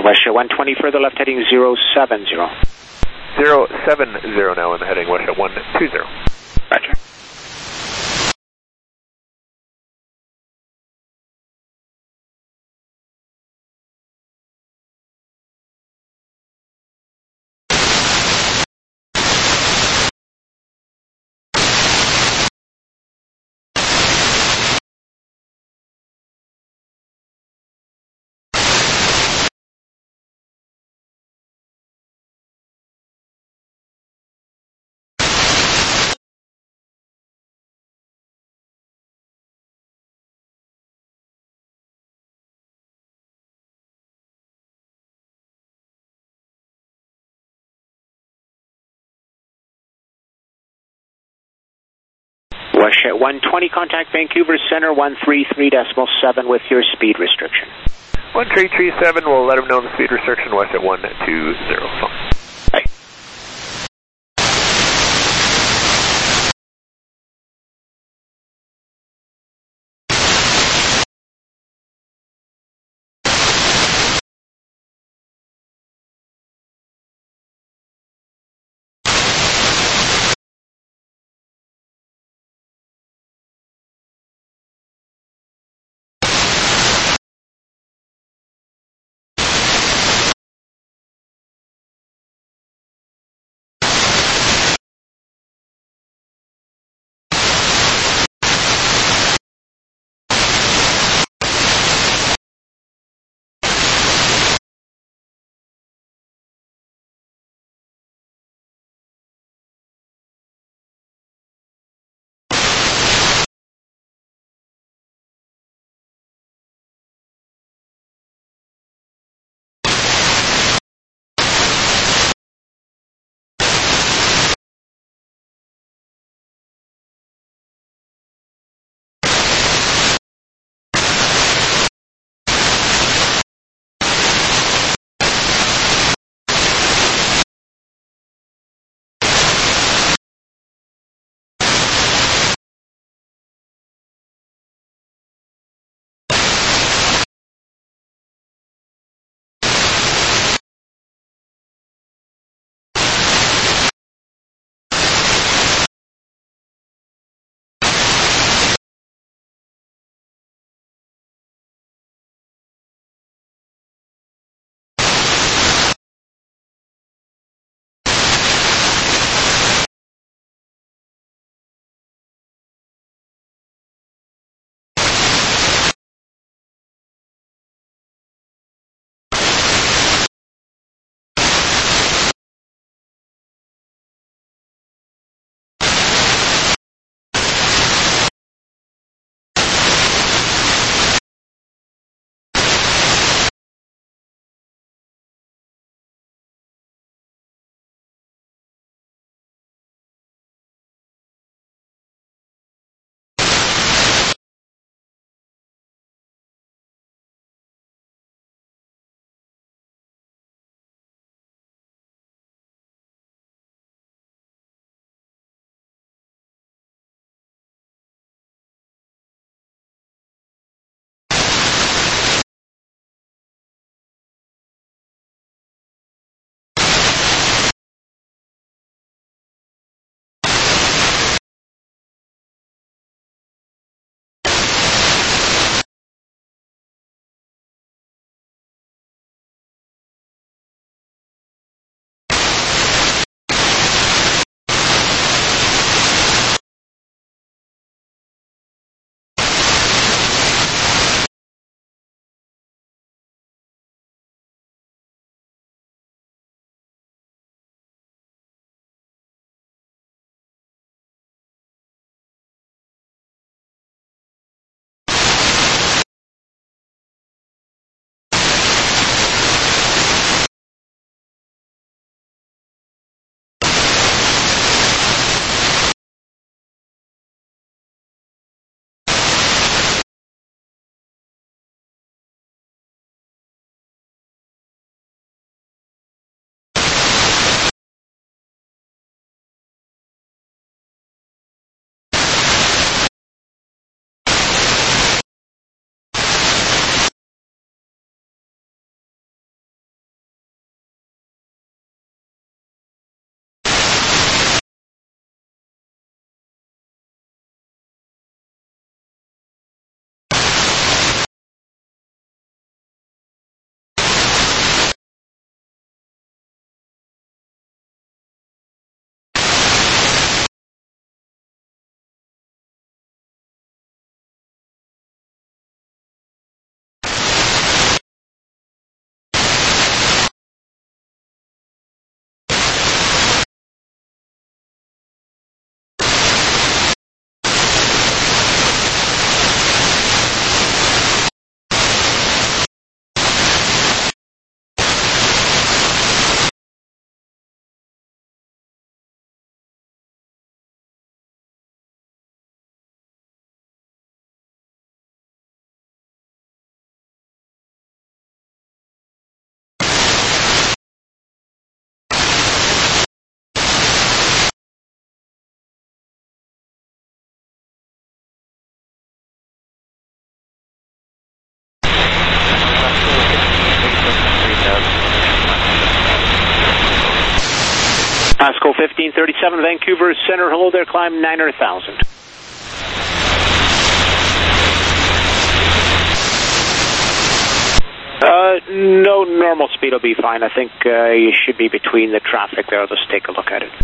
WestJet 120 further left heading 070. 070 now in the heading WestJet 120. Roger. WestJet 120, contact Vancouver Center 133.7 with your speed restriction. 1337, we'll let them know the speed restriction, WestJet 120. Pascal 1537, Vancouver Center, hello there, climb 9,000. No, normal speed will be fine. I think you should be between the traffic there. I'll just take a look at it.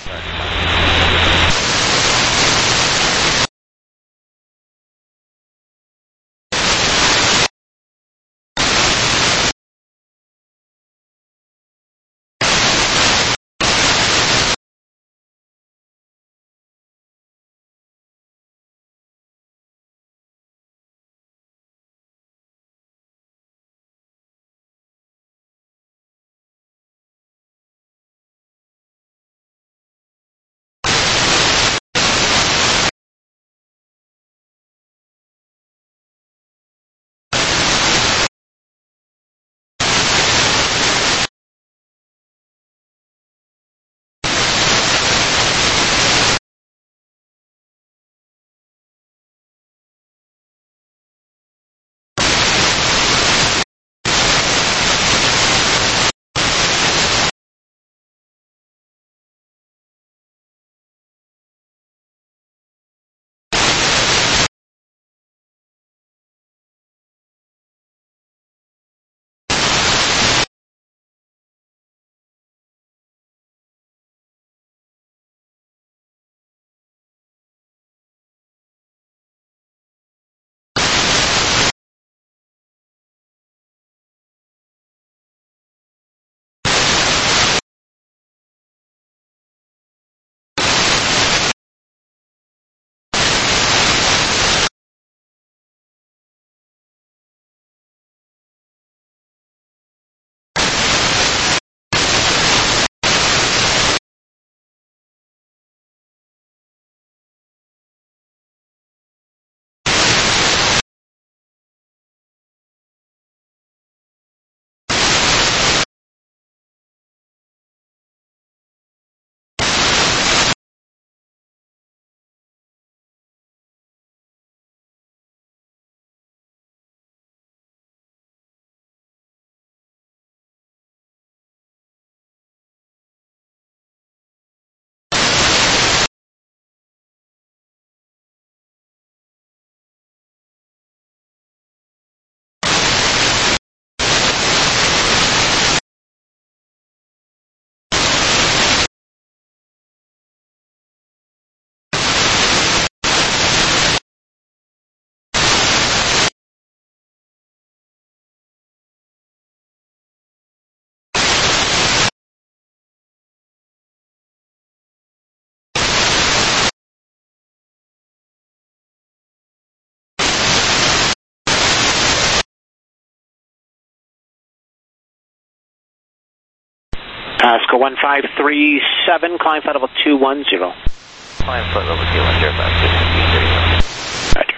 Pascal 1537, climb flight level 210. Climb flight level 210, Pascal 1537. Roger.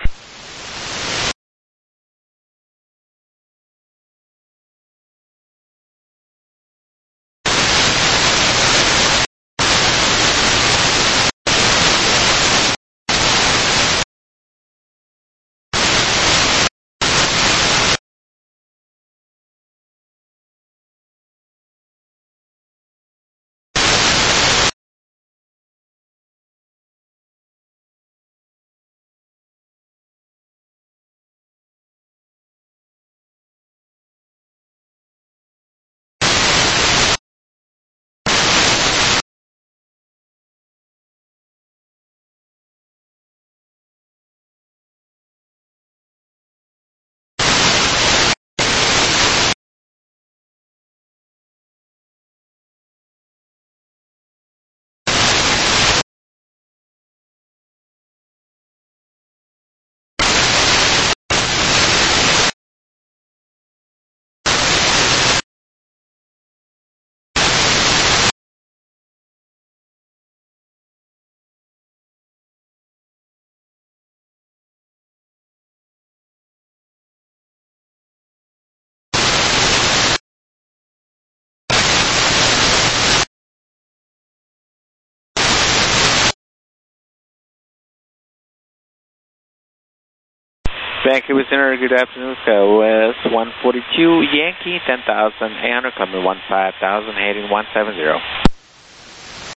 Vancouver Center, good afternoon, West 142 Yankee 10,800, coming 15,000, heading 170.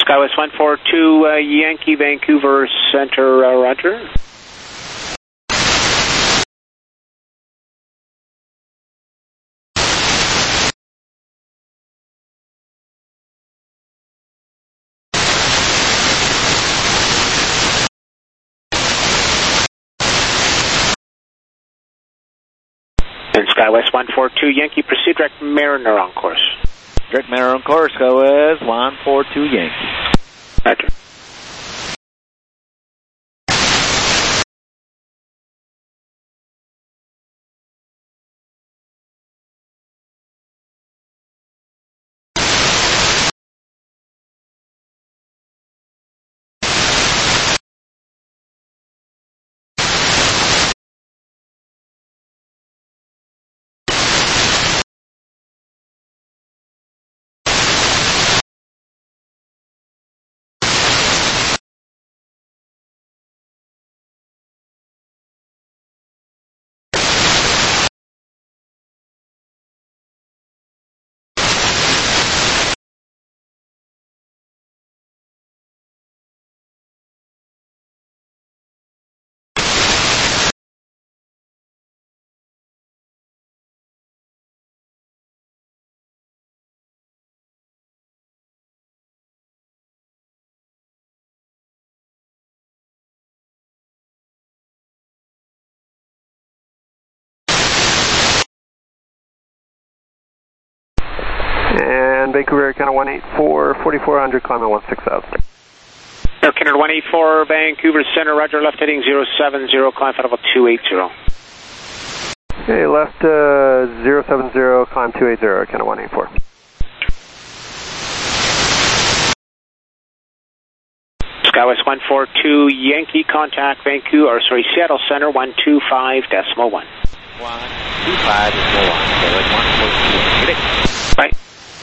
Skywest 142, Yankee, Vancouver Center, roger. And Skywest 142, Yankee, proceed direct Mariner on course. Direct Mariner on course, Skywest 142 Yankee. Roger. And Vancouver Air Canada 184, 4400, climbing 16,000. Air Canada 184, Vancouver Center, roger, left heading 070, climb flight level 280. Okay, left 070, climb 280, Air Canada 184. Skywest 142, Yankee, contact Vancouver, Seattle Center, 125.1. 125.1, Skywest 142, get it. Bye.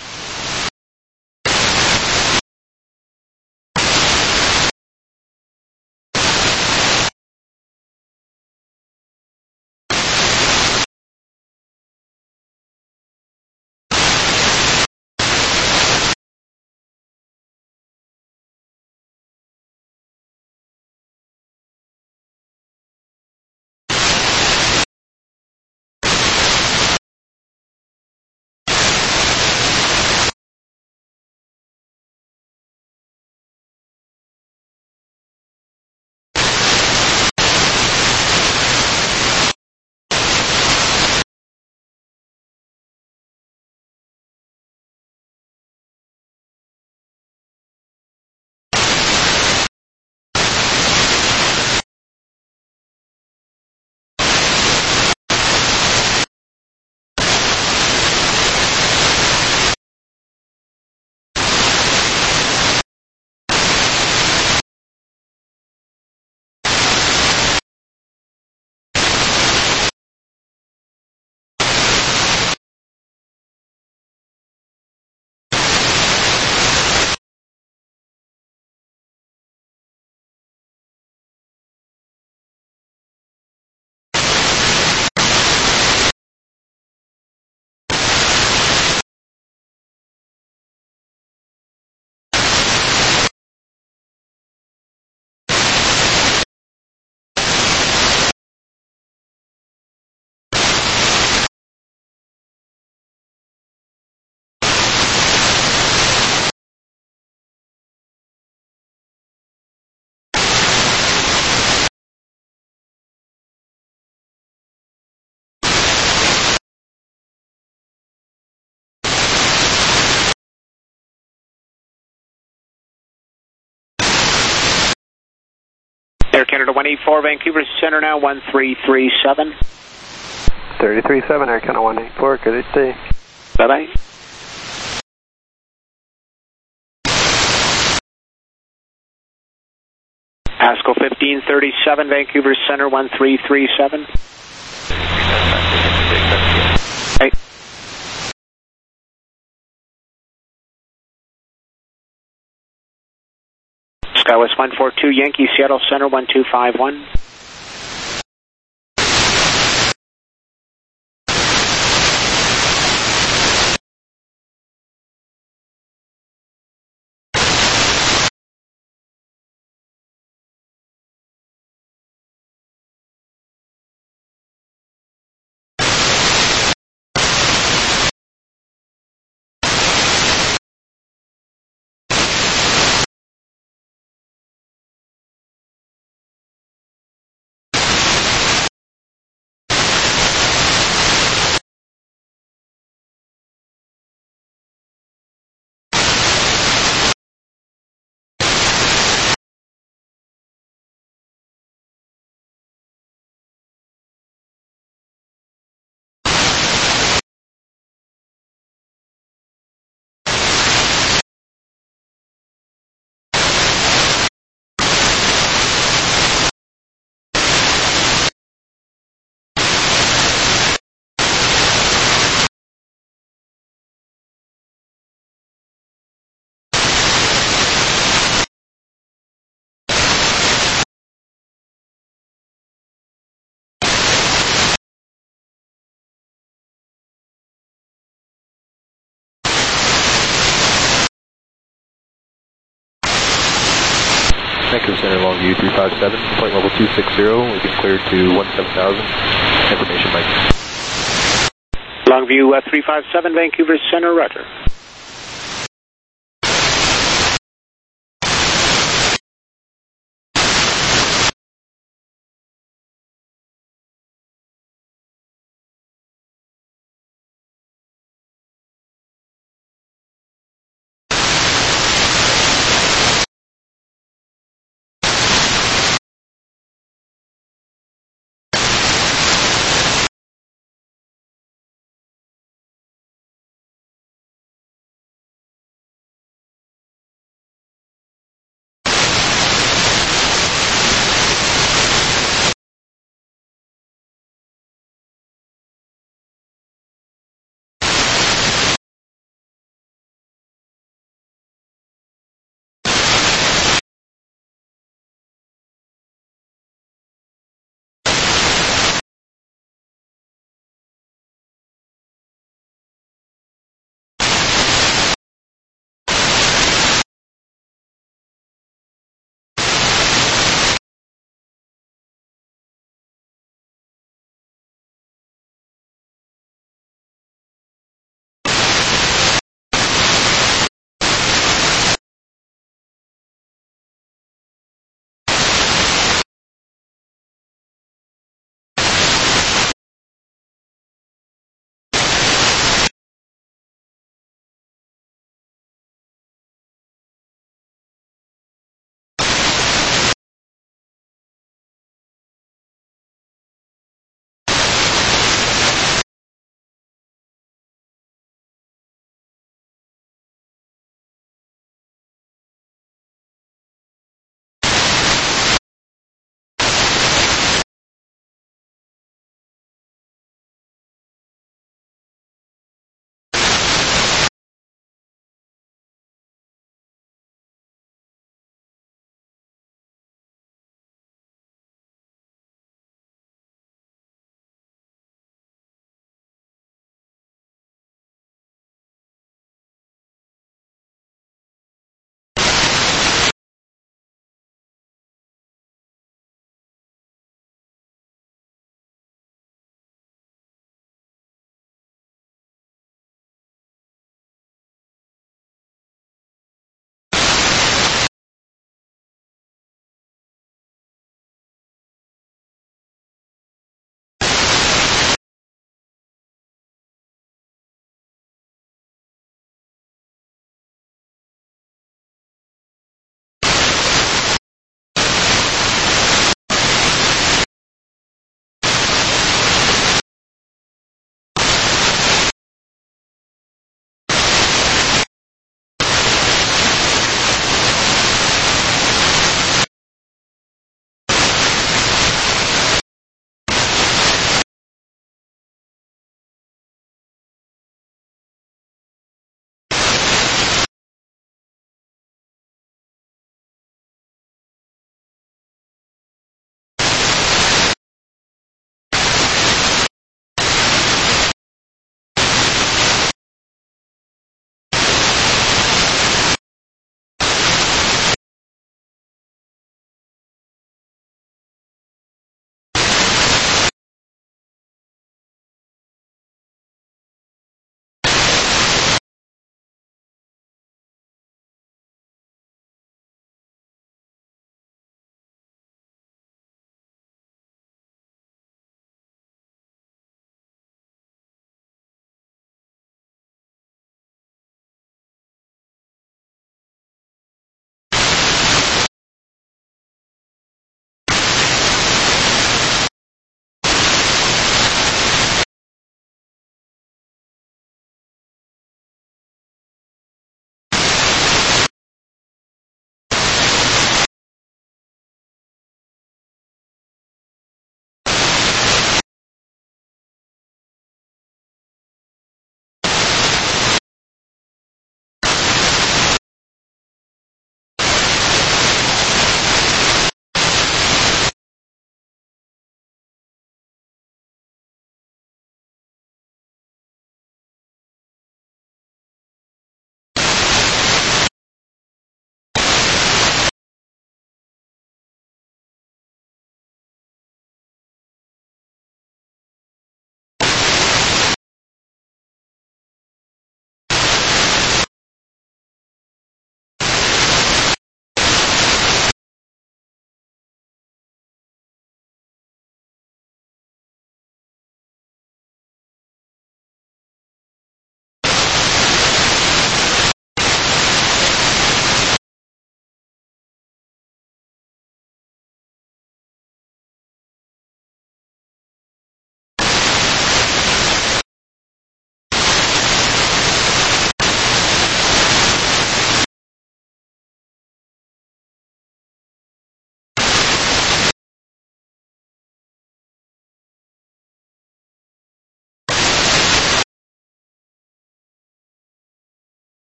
Air Canada 184, Vancouver Center now, 1337. 337, Air Canada 184, good day. Bye-bye. Pascal 1537, Vancouver Center, 1337. Hey. Skywest 142, Yankee, Seattle Center, 1251. Vancouver Center, Longview 357, flight level 260, we've been cleared to 17,000. Information, Mike. Longview 357, Vancouver Center, roger.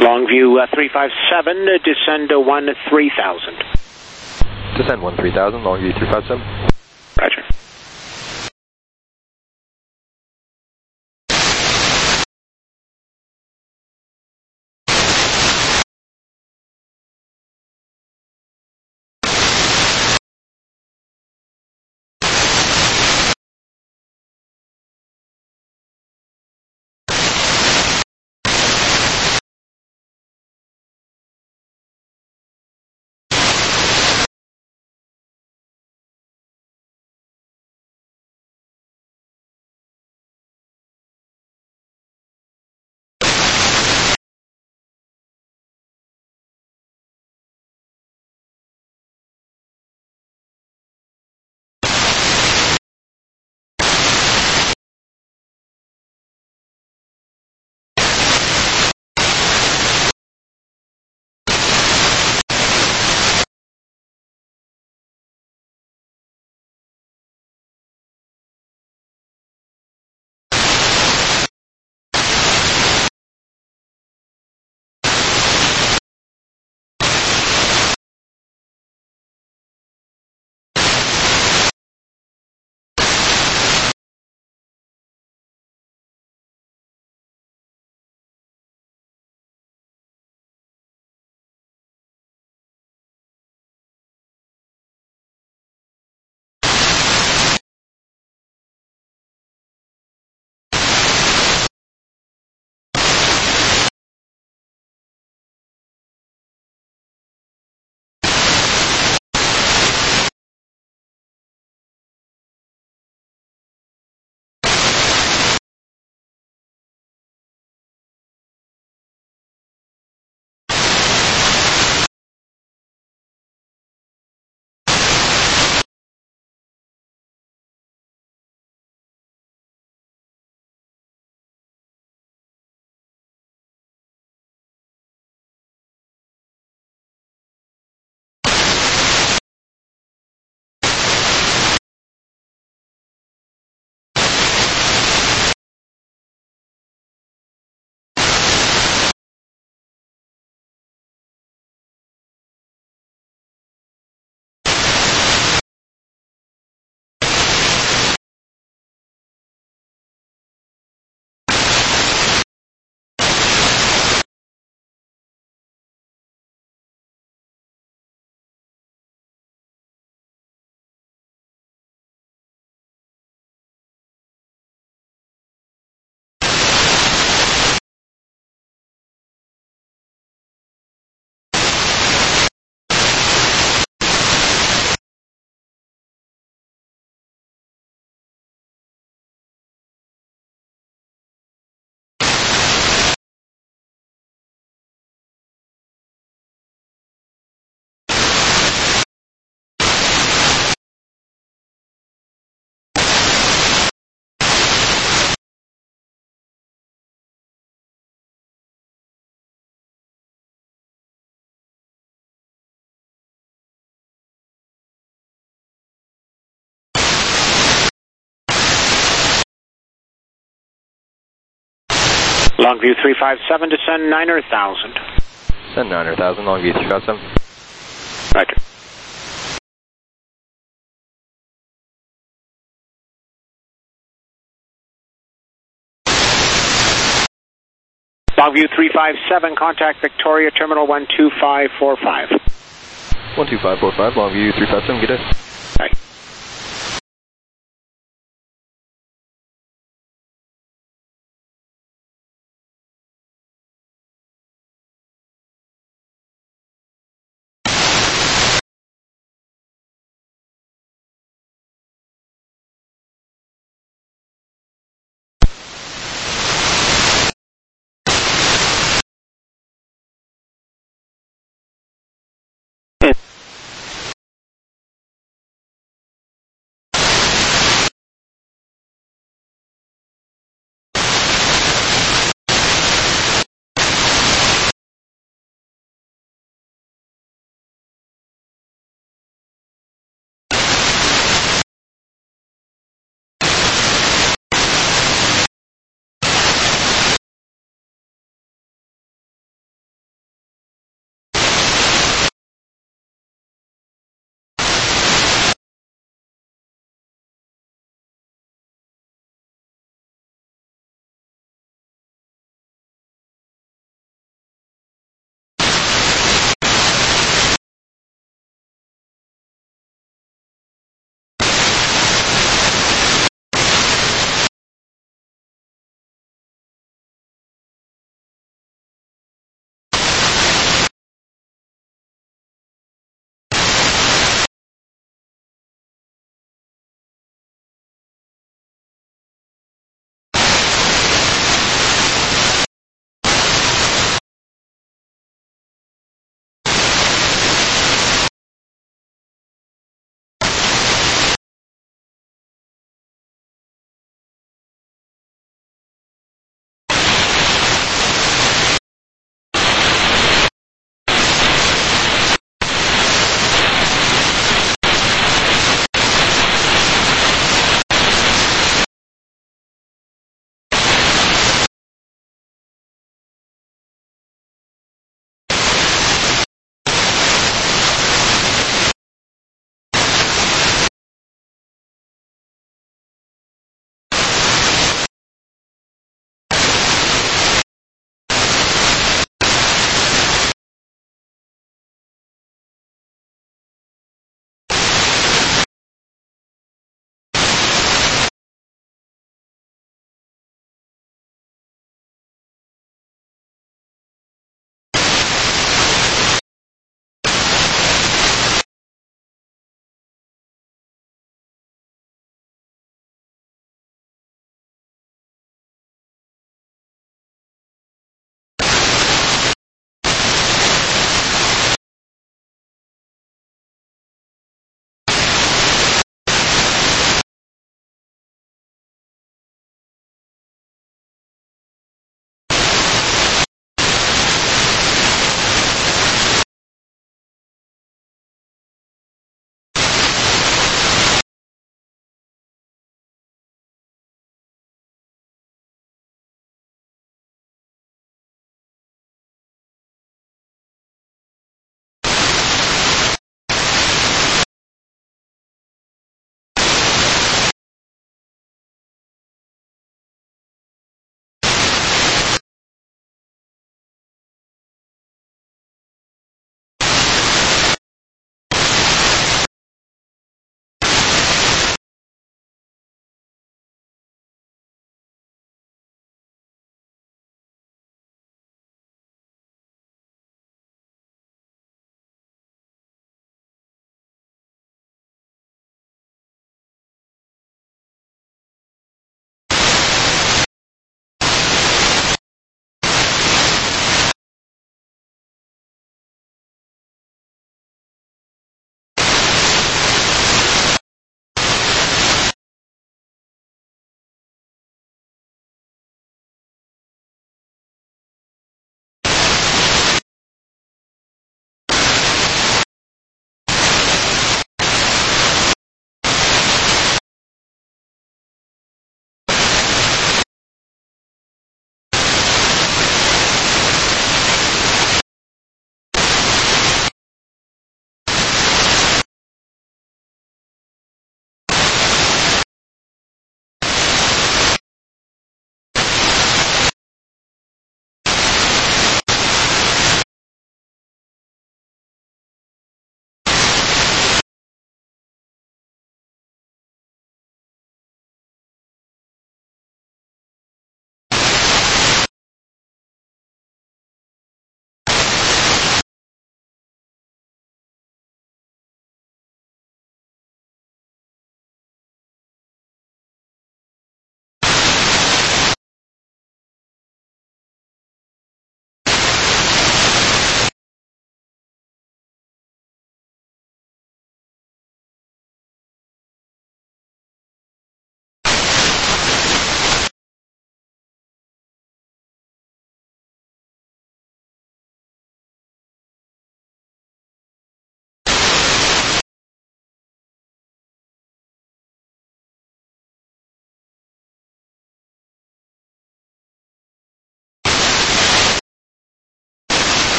Longview 357, descend 3000. Descend 3000, Longview 357. Roger. Longview 357, descend 9000. Descend 9000, Longview 357. Roger. Longview 357, contact Victoria Terminal 12545. 12545, Longview 357, good day. Bye.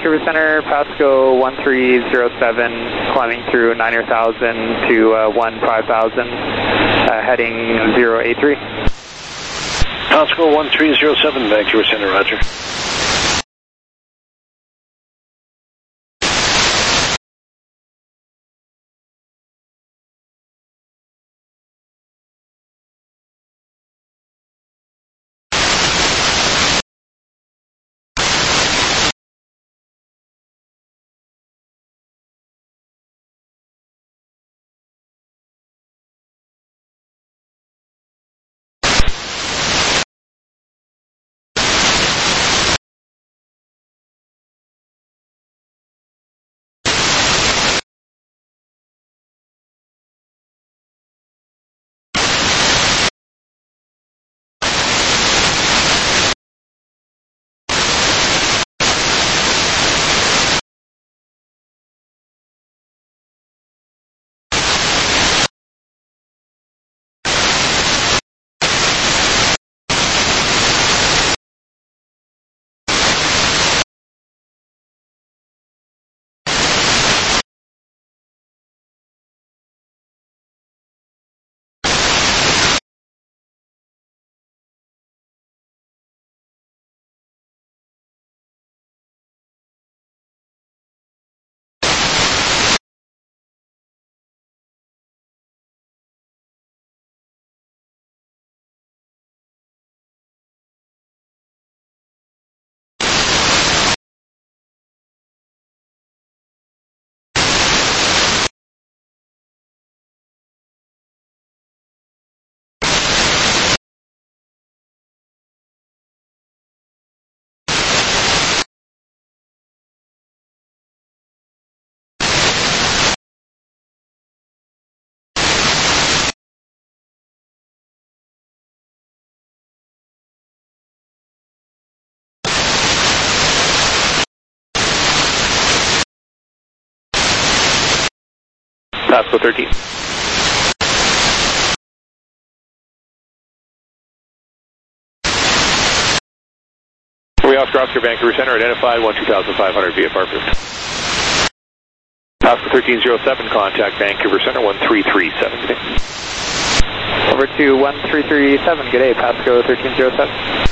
Vancouver Center, Pasco 1307, climbing through 9,000 to 15,000, heading 083. Pasco 1307, Vancouver Center, roger. Pasco 13. Oscar, Vancouver Center, identified 12,500 VFR approved. Pasco 1307, contact Vancouver Center 1337, good day. Over to 1337, good day, Pasco 1307.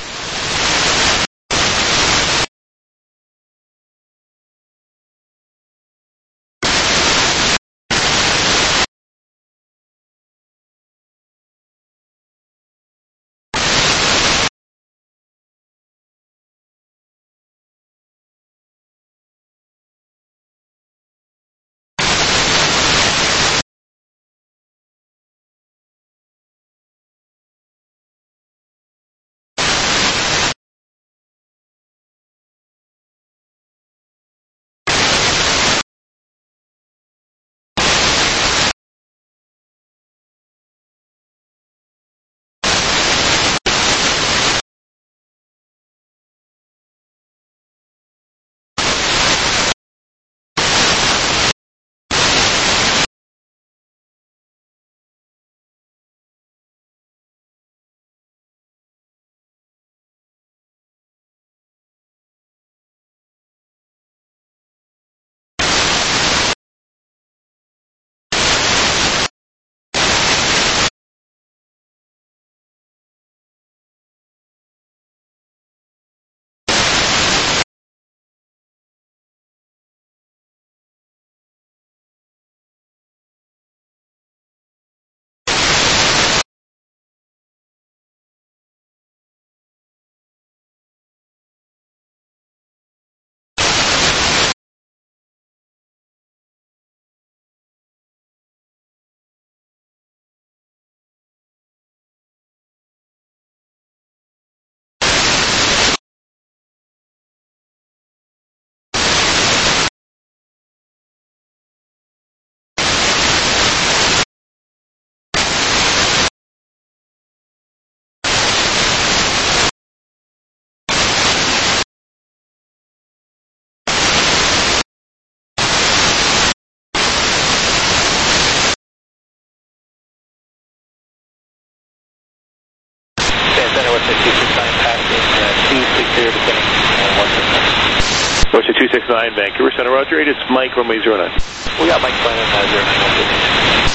Russia 269, Vancouver Center, Roger. It's Mike, runway 09. We got Mike flying on 09.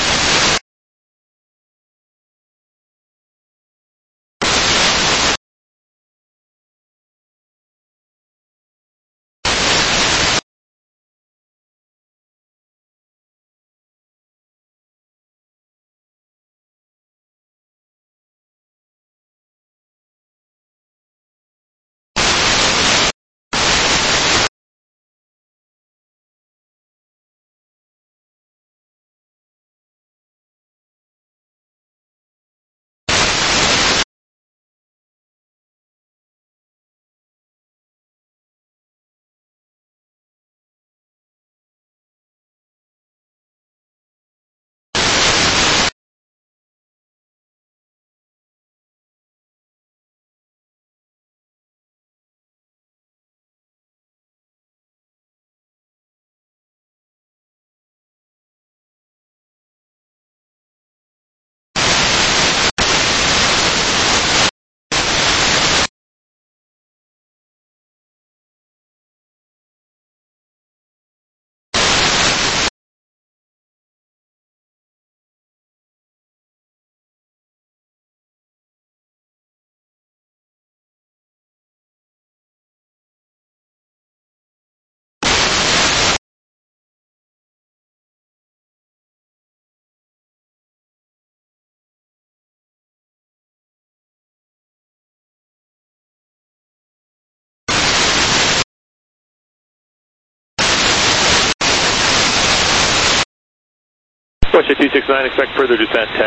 Russia 269, expect further descent 10.